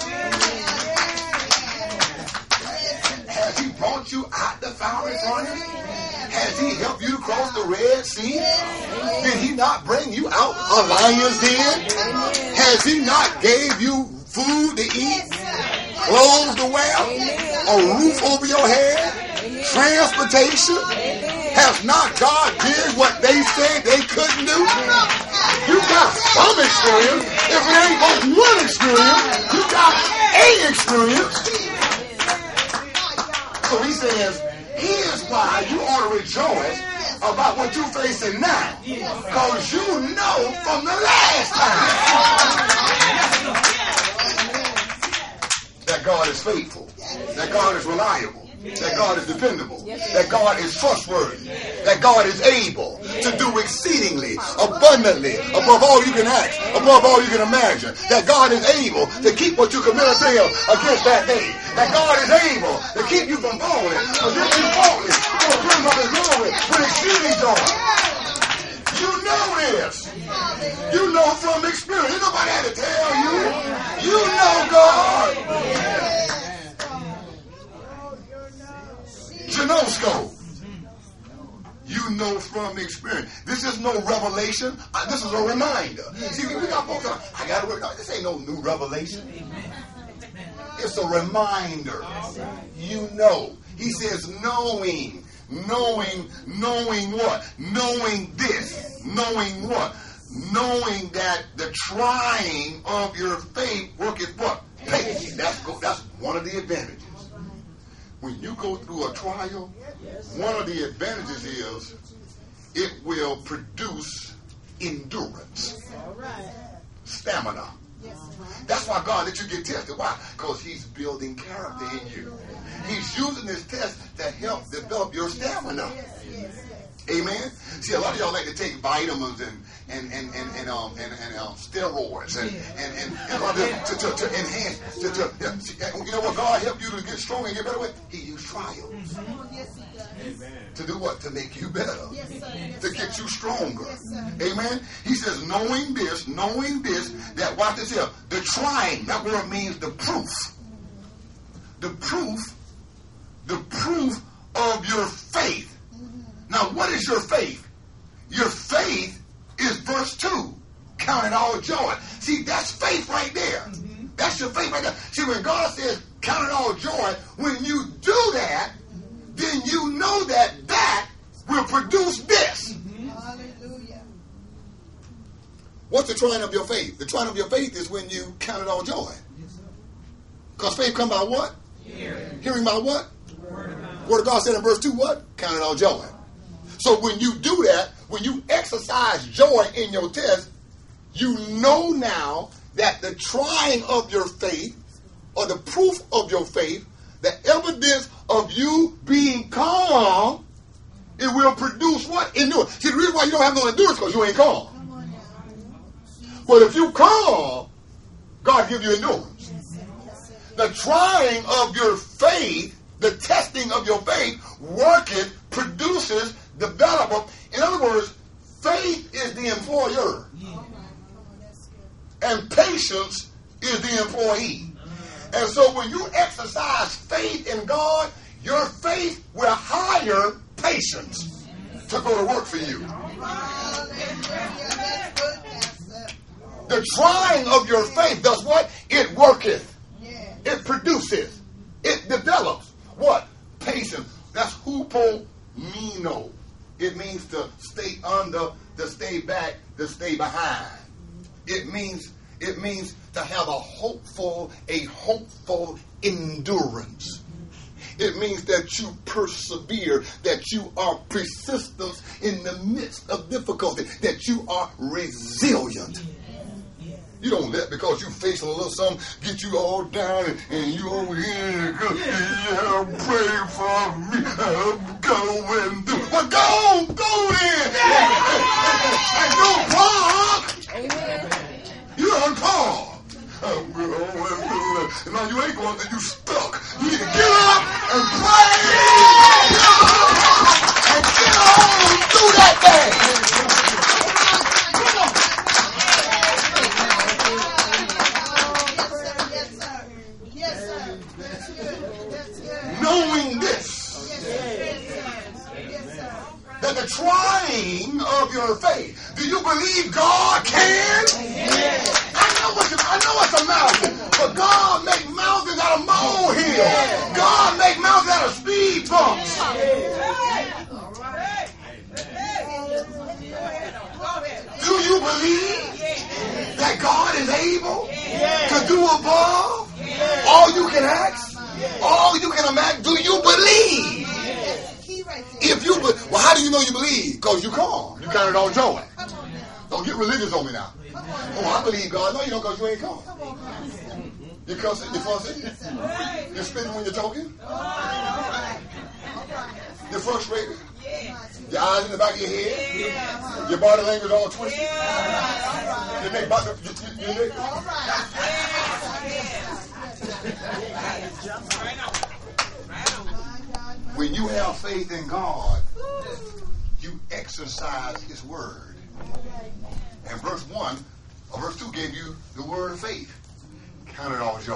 Has he brought you out the fiery furnace? Has he helped you to cross the Red Sea? Did he not bring you out a lion's den? Has he not gave you food to eat, clothes to wear, a roof over your head, transportation? Has not God did what they said they couldn't do? You got some experience. If it ain't but one experience, you got a experience. So he says, here's why you ought to rejoice about what you're facing now. Because you know from the last time that God is faithful, that God is reliable, that God is dependable, that God is trustworthy, that God is able to do exceedingly, abundantly, above all you can ask, above all you can imagine, that God is able to keep what you committed to him against that day, that God is able to keep you from falling, against you falling, to the brim of his glory with exceeding joy. You know this. You know from experience. Ain't nobody had to tell you. You know God. Gnosco. You know from experience. This is no revelation. This is a reminder. See, we got folks on, I got to work out. This ain't no new revelation. It's a reminder. You know. He says knowing. Knowing what? Knowing this. Knowing what? Knowing that the trying of your faith worketh what? Patience. That's one of the advantages. When you go through a trial, one of the advantages is it will produce endurance, stamina. That's why God lets you get tested. Why? Because he's building character in you. He's using this test to help develop your stamina. Amen. See, a lot of y'all like to take vitamins and steroids and a lot of them to enhance. You know what? God helped you to get stronger and get better with. He used trials. To do what? To make you better. To get you stronger. Amen. He says, knowing this, that watch this here. The trying. That word means the proof. The proof of your faith. Now, what is your faith? Your faith is verse 2. Count it all joy. See, that's faith right there. That's your faith right there. See, when God says count it all joy, when you do that, then you know that will produce this. Hallelujah. What's the trying of your faith? The trying of your faith is when you count it all joy. Because faith comes by what? Hearing by what? Word of God said in verse 2 what? Count it all joy. So when you do that, when you exercise joy in your test, you know now that the trying of your faith, or the proof of your faith, the evidence of you being calm, it will produce what? Endurance. See, the reason why you don't have no endurance is because you ain't calm. But if you calm, God give you endurance. The trying of your faith, the testing of your faith, worketh, produces, development. In other words, faith is the employer. And patience is the employee. And so when you exercise faith in God, your faith will hire patience to go to work for you. The trying of your faith does what? It worketh. It produces. It develops. What? Patience. That's hupomeno. It means to stay under, to stay back, to stay behind. It means to have a hopeful endurance. It means that you persevere, that you are persistent in the midst of difficulty, that you are resilient. You don't let, because you facing a little something, get you all down and you over here, yeah, pray for me, I'm going through. Well, go in. And don't pause. You unpause. I'm going through it. Now you ain't going through, you stuck. You need to get up and pray. And get on through that thing. Knowing this, that the trying of your faith, do you believe God can? I know it's a mountain, but God make mountains out of molehills. God make mountains out of speed bumps. Do you believe that God is able to do above all you can ask? All you can imagine. Do you believe? If you well, how do you know you believe? Because you calm. You count it all joy. Don't get religious on me now. Oh, I believe God. No, you don't, because you ain't calm. You cussing? You fussing? You spitting when you're talking? You're frustrated. Yeah. Your eyes in the back of your head. Yeah. Your body language all twisted. Yeah. Your neck about to, your neck. All right. When you have faith in God, you exercise His word. And verse 1 or verse 2 gave you the word of faith. Count it all joy.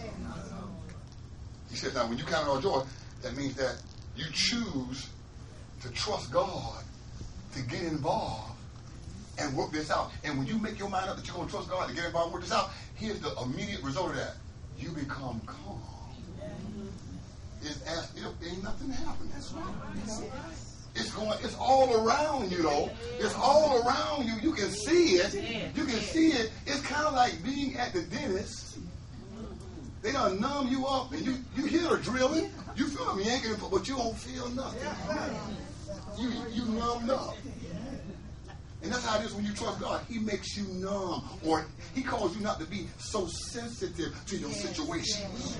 He said, now when you count it all joy, that means that you choose to trust God to get involved and work this out. And when you make your mind up that you're going to trust God to get involved and work this out, here's the immediate result of that. You become calm. It's as if ain't nothing happened. It's all around you, though. It's all around you. You can see it. You can see it. It's kind of like being at the dentist. They done numb you up, and you hear the drilling. You feel them yanking, but you don't feel nothing. You numbed up. And that's how it is when you trust God. He makes you numb, or He calls you not to be so sensitive to your situations.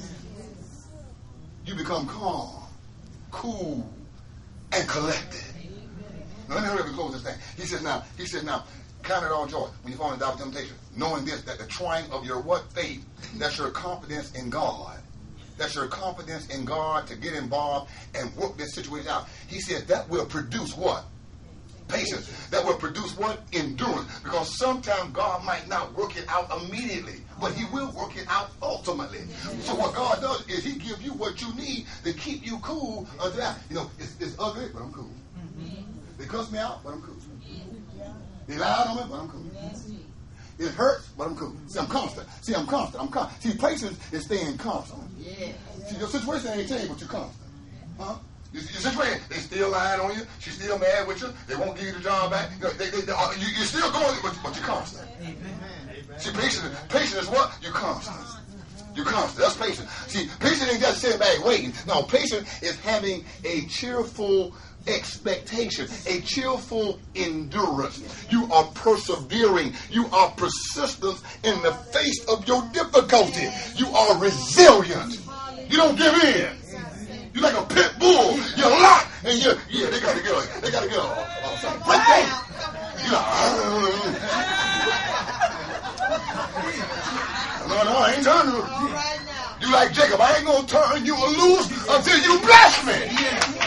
You become calm, cool, and collected. Now let me hurry up and close this thing. He says now, count it all joy when you fall into doubt and temptation, knowing this, that the trying of your what? Faith. That's your confidence in God. That's your confidence in God to get involved and work this situation out. He said that will produce what? Patience. That will produce what? Endurance. Because sometimes God might not work it out immediately, but He will work it out ultimately. So what God does is He gives you what you need to keep you cool until that. You know, it's ugly, but I'm cool. They cuss me out, but I'm cool. They lied on me, but I'm cool. It hurts, but I'm cool. See, I'm constant. See, patience is staying constant. See, your situation ain't changed, but you're constant. Huh? Your situation, they still lying on you. She's still mad with you. They won't give you the job back. You know, you're still going, but you're constant. See, patience is what? You're constant. You're constant. That's patience. See, patience ain't just sitting back waiting. No, patience is having a cheerful expectation, a cheerful endurance. You are persevering. You are persistent in the face of your difficulty. You are resilient. You don't give in. You're like a pit bull. You're locked, and they gotta go. They gotta go. Break down. No, I ain't turning you. You like Jacob. I ain't gonna turn you loose until you bless me.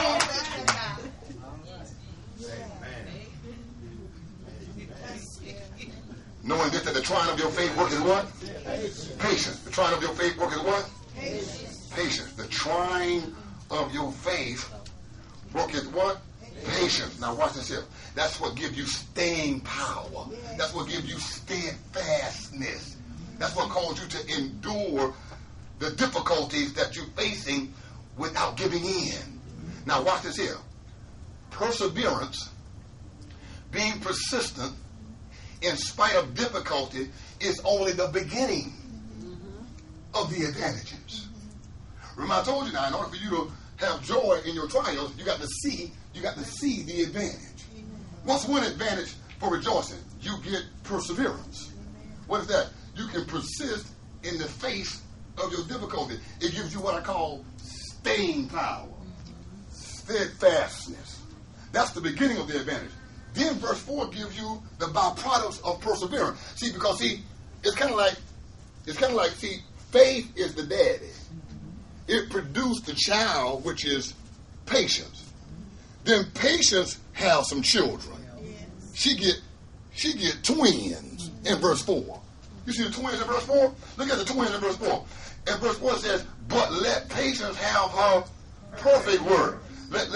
Knowing this, that the trying of your faith worketh what? Patience. The trying of your faith worketh what? Patience. The trying of your faith worketh what? Patience. Now watch this here. That's what gives you staying power. That's what gives you steadfastness. That's what calls you to endure the difficulties that you're facing without giving in. Now watch this here. Perseverance, being persistent in spite of difficulty, is only the beginning of the advantages. Remember, I told you now, in order for you to have joy in your trials, you got to see the advantage. What's one advantage for rejoicing? You get perseverance. What is that? You can persist in the face of your difficulty. It gives you what I call staying power, steadfastness. That's the beginning of the advantage. Then verse 4 gives you the byproducts of perseverance. See, because it's kind of like, faith is the daddy. It produced the child, which is patience. Then patience has some children. She get twins in verse 4. You see the twins in verse 4? Look at the twins in verse 4. And verse 4 says, but let patience have her perfect work. Let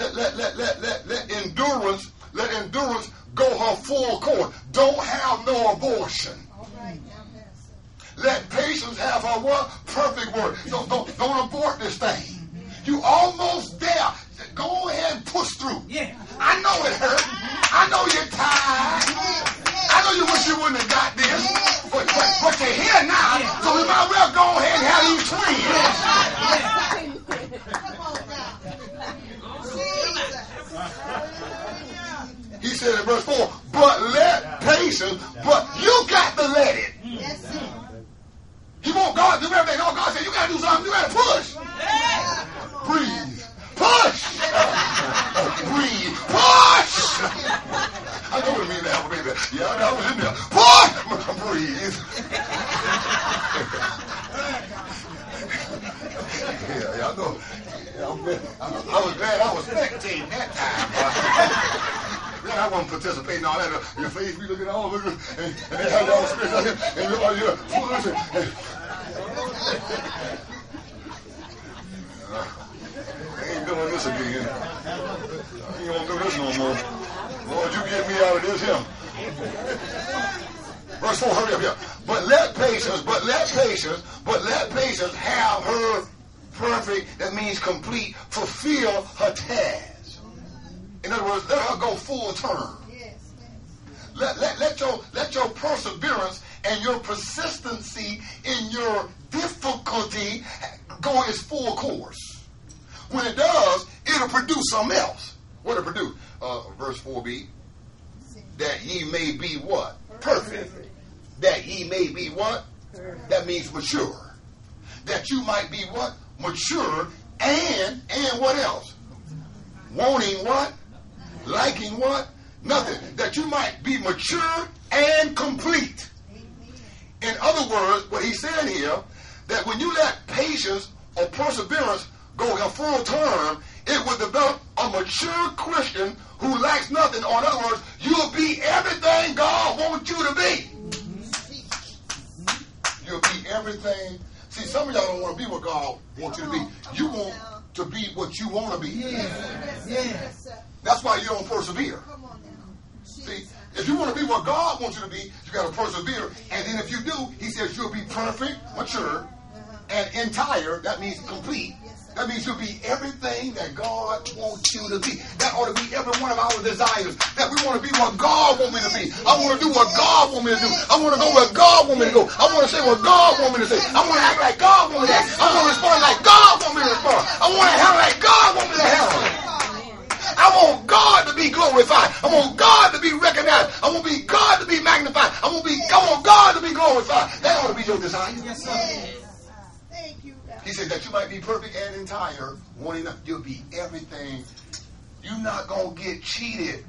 endurance go her full course. Don't have no abortion. Let patience have her what? Perfect work. Don't abort this thing. You almost there. Go ahead and push through. Yeah. I know it hurt. I know you're tired. I know you wish you wouldn't have got this. But you're here now. So we might well go ahead and have these twins. He said in verse 4, but let patience, but you got to let it. He won't God do everything. God said, you got to do something. You got to push. Breathe. Push. I know. I was glad I was spectating that time. Glad I wasn't participating in all that. Your face be looking all over, and they have all the spirits out here, and you're foolish. I ain't doing this again. I ain't gonna do this no more. Lord, you get me out of this here. Verse 4, hurry up here. But let patience have her perfect, that means complete, fulfill her task. In other words, let her go full term. Let your perseverance and your persistency in your difficulty go its full course. When it does, it'll produce something else. What it'll produce? Verse 4b, that ye may be what? Perfect. That ye may be what? That means mature. That you might be what? Mature and what else? Wanting what? Liking what? Nothing. That you might be mature and complete. In other words, what he's saying here, that when you let patience or perseverance go a full term, it will develop a mature Christian who lacks nothing. Or in other words, you'll be everything God wants you to be. You'll be everything. See, some of y'all don't want to be what God wants you to be. You want to be what you want to be. Yes. That's why you don't persevere. See, if you want to be what God wants you to be, you got to persevere. And then if you do, he says you'll be perfect, mature, and entire. That means complete. That means you'll be everything that God wants you to be. That ought to be every one of our desires. That we want to be what God wants me to be. I want to do what God wants me to do. I want to go where God wants me to go. I want to say what God wants me to say. I want to act like God wants me to act. I want to respond like God wants me to respond. I want to handle like God wants me to handle. I want God to be glorified. I want God to be recognized. I want God to be magnified. I want God to be glorified. That ought to be your desire. Yes, sir. He said that you might be perfect and entire, wanting that you'll be everything. You're not going to get cheated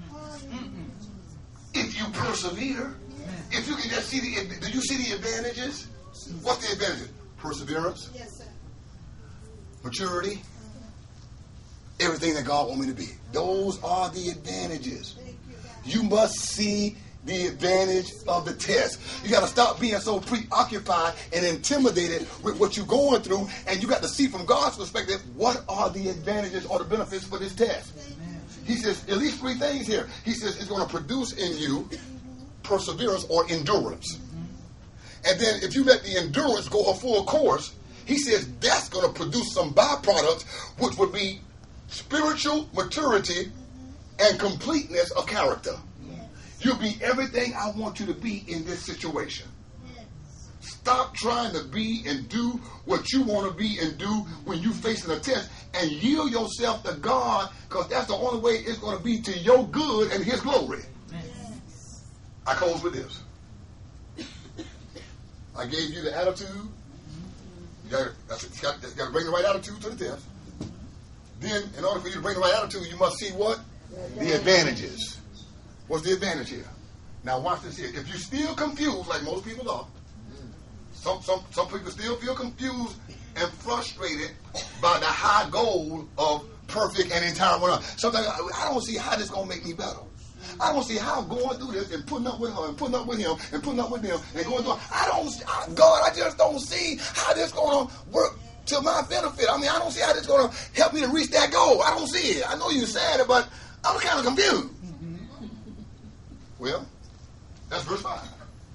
if you persevere. If you can just see do you see the advantages? What's the advantages? Perseverance. Yes, sir. Maturity. Everything that God wants me to be. Those are the advantages. You must see the advantage of the test. You got to stop being so preoccupied and intimidated with what you're going through, and you got to see from God's perspective what are the advantages or the benefits for this test. He says at least 3 things here. He says it's going to produce in you perseverance or endurance. And then if you let the endurance go a full course, he says that's going to produce some byproducts, which would be spiritual maturity and completeness of character. You'll be everything I want you to be in this situation. Stop trying to be and do what you want to be and do when you're facing a test, and yield yourself to God, because that's the only way it's going to be to your good and his glory. I close with this. I gave you the attitude. You got to bring the right attitude to the test. Then, in order for you to bring the right attitude, you must see what? The advantages. What's the advantage here? Now watch this here. If you're still confused, like most people are, some people still feel confused and frustrated by the high goal of perfect and entire one. Sometimes I don't see how this is going to make me better. I don't see how going through this and putting up with her and putting up with him and putting up with them and going through. I just don't see how this is going to work to my benefit. I mean, I don't see how this is going to help me to reach that goal. I don't see it. I know you said it, but I'm kind of confused. Well, that's verse 5.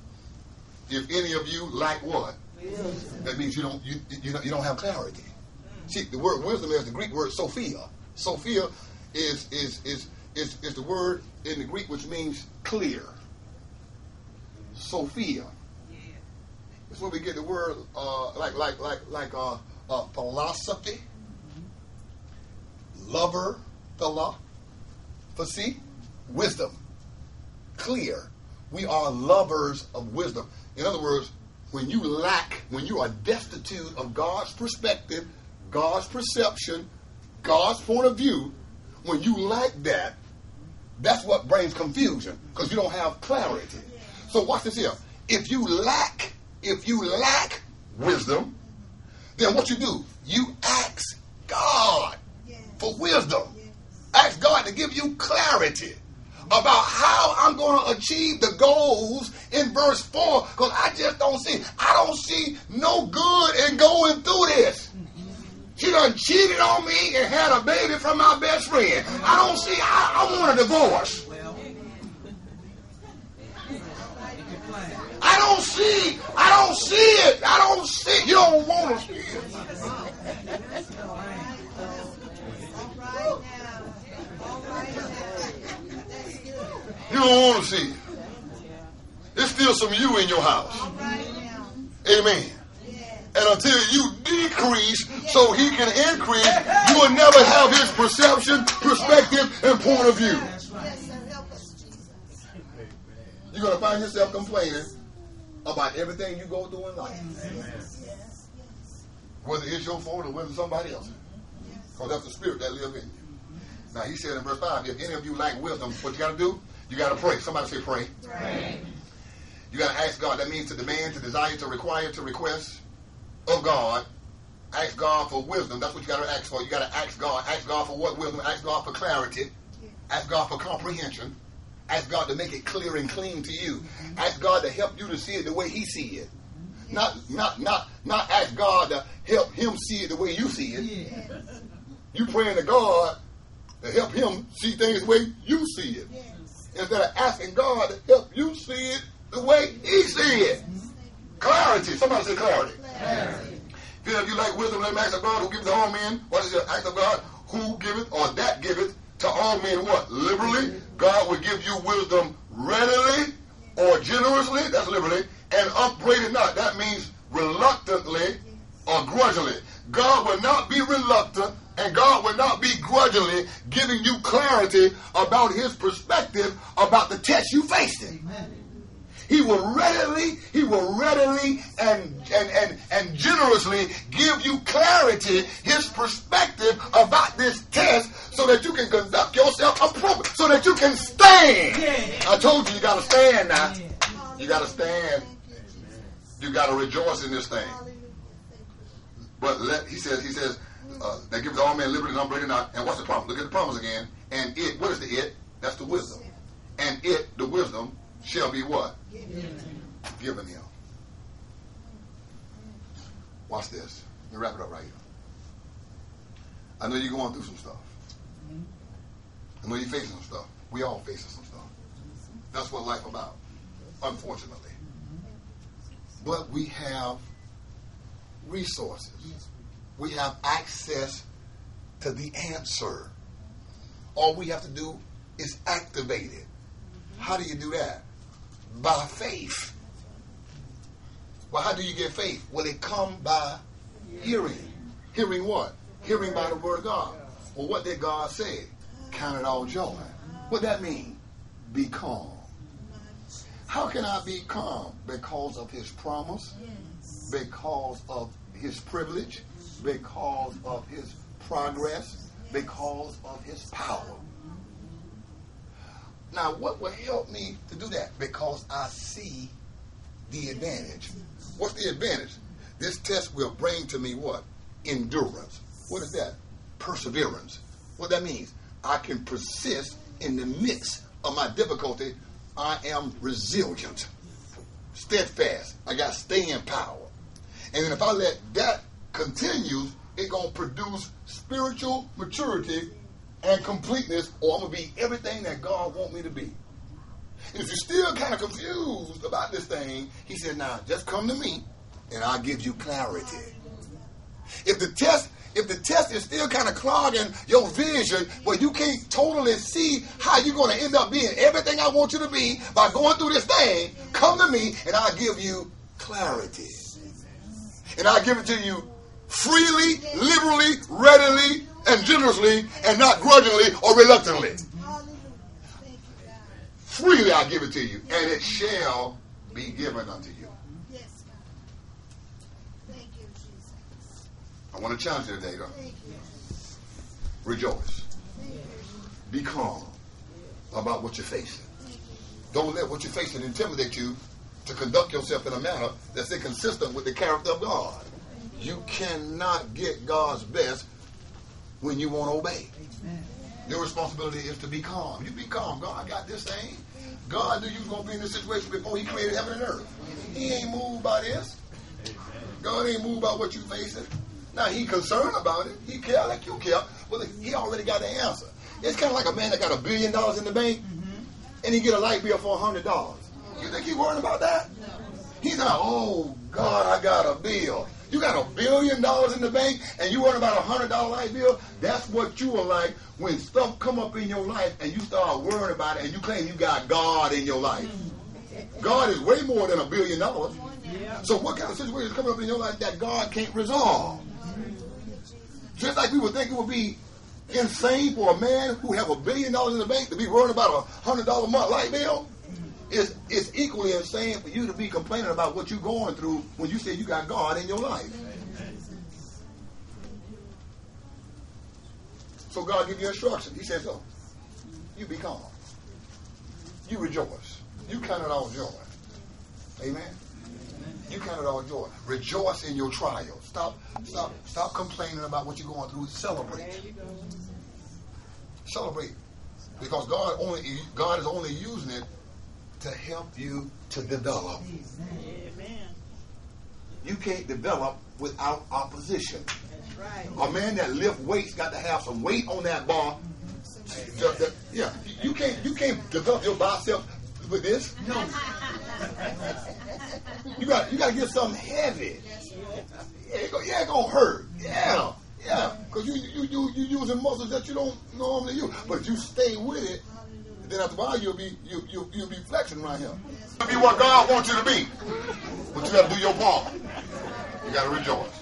If any of you lack what? That means you don't have clarity. See, the word wisdom is the Greek word Sophia. Sophia is the word in the Greek which means clear. Sophia. That's where we get the word philosophy, lover, philosophy, wisdom. Clear. We are lovers of wisdom. In other words, when you are destitute of God's perspective, God's perception, God's point of view, when you lack that, that's what brings confusion, because you don't have clarity. So watch this here. If you lack wisdom, then what you do? You ask God for wisdom. Ask God to give you clarity about how I'm going to achieve the goals in verse 4, because I just don't see no good in going through this. She done cheated on me and had a baby from my best friend. I want a divorce. I don't see it. You don't want to see it. You don't want to see it. There's still some you in your house. Amen. And until you decrease so he can increase, you will never have his perception, perspective, and point of view. You're going to find yourself complaining about everything you go through in life. Whether it's your fault or whether it's somebody else's. Because that's the spirit that lives in you. Now he said in verse 5, if any of you lack wisdom, what you got to do? You got to pray. Somebody say pray. Pray. You got to ask God. That means to demand, to desire, to require, to request of God. Ask God for wisdom. That's what you got to ask for. You got to ask God. Ask God for what wisdom? Ask God for clarity. Ask God for comprehension. Ask God to make it clear and clean to you. Ask God to help you to see it the way he see it. Not ask God to help him see it the way you see it. You praying to God to help him see things the way you see it. Instead of asking God to help you see it the way he see it. Clarity. Somebody say clarity. If you like wisdom, let him ask of God who gives to all men. What is the act of God? Who giveth or that giveth to all men what? Liberally. God will give you wisdom readily or generously. That's liberally. And upbraided not. That means reluctantly or grudgingly. God will not be reluctant and God will not be grudgingly giving you clarity about his perspective about the test you faced in. He will readily and generously give you clarity, his perspective about this test, so that you can conduct yourself appropriately, so that you can stand. I told you, you got to stand now. You got to stand. You got to rejoice in this thing. But he says, that gives all men liberty and upbraided not. And what's the promise? Look at the promise again. And it, what is the it? That's the wisdom. And it, the wisdom, shall be what? Given him. Watch this. Let me wrap it up right here. I know you're going through some stuff. I know you're facing some stuff. We all facing some stuff. That's what life about, unfortunately. But we have resources. We have access to the answer. All we have to do is activate it. How do you do that? By faith. Well, how do you get faith? Well, it comes by hearing. Hearing what? Hearing by the word of God. Well, what did God say? Count it all joy. What that mean? Be calm. How can I be calm? Because of his promise, because of his privilege, because of his progress, because of his power. Now, what will help me to do that? Because I see the advantage. What's the advantage? This test will bring to me what? Endurance. What is that? Perseverance. What that means? I can persist in the midst of my difficulty. I am resilient, steadfast. I got staying power. And then if I let that continue, it's going to produce spiritual maturity and completeness, or I'm going to be everything that God wants me to be. And if you're still kind of confused about this thing, he said, now, just come to me, and I'll give you clarity. If the test is still kind of clogging your vision, where you can't totally see how you're going to end up being everything I want you to be by going through this thing, come to me, and I'll give you clarity. And I'll give it to you freely, liberally, readily, and generously, and not grudgingly or reluctantly. Freely I'll give it to you, and it shall be given unto you. Yes, God. Thank you, Jesus. I want to challenge you today, though. Rejoice. Be calm about what you're facing. Don't let what you're facing intimidate you to conduct yourself in a manner that's inconsistent with the character of God. You cannot get God's best when you won't obey. Your responsibility is to be calm. You be calm. God got this thing. God knew you was going to be in this situation before he created heaven and earth. He ain't moved by this. God ain't moved by what you facing. Now, he concerned about it. He care like you care. But he already got the answer. It's kind of like a man that got $1 billion in the bank, and he get a light bill for $100. You think he worried about that? He's not, oh, God, I got a bill. You got $1 billion in the bank, and you worried about a $100 light bill? That's what you are like when stuff come up in your life, and you start worrying about it, and you claim you got God in your life. God is way more than $1 billion. So what kind of situation is coming up in your life that God can't resolve? Just like we would think it would be insane for a man who have $1 billion in the bank to be worrying about a $100 a month light bill. It's equally insane for you to be complaining about what you're going through when you say you got God in your life. So God gives you instruction. He says, so you be calm. You rejoice. You count it all joy. Amen. You count it all joy. Rejoice in your trials. Stop complaining about what you're going through. Celebrate. Celebrate. Because God is only using it to help you to develop. Amen. You can't develop without opposition. That's right. A man that lifts weights got to have some weight on that bar. Yeah, you can't develop your bicep with this. No. You got to get something heavy. Yeah, it's gonna hurt. Yeah, because you using muscles that you don't normally use, but you stay with it. Then after a while you'll be flexing right here. Be what God wants you to be, but you got to do your part. You got to rejoice.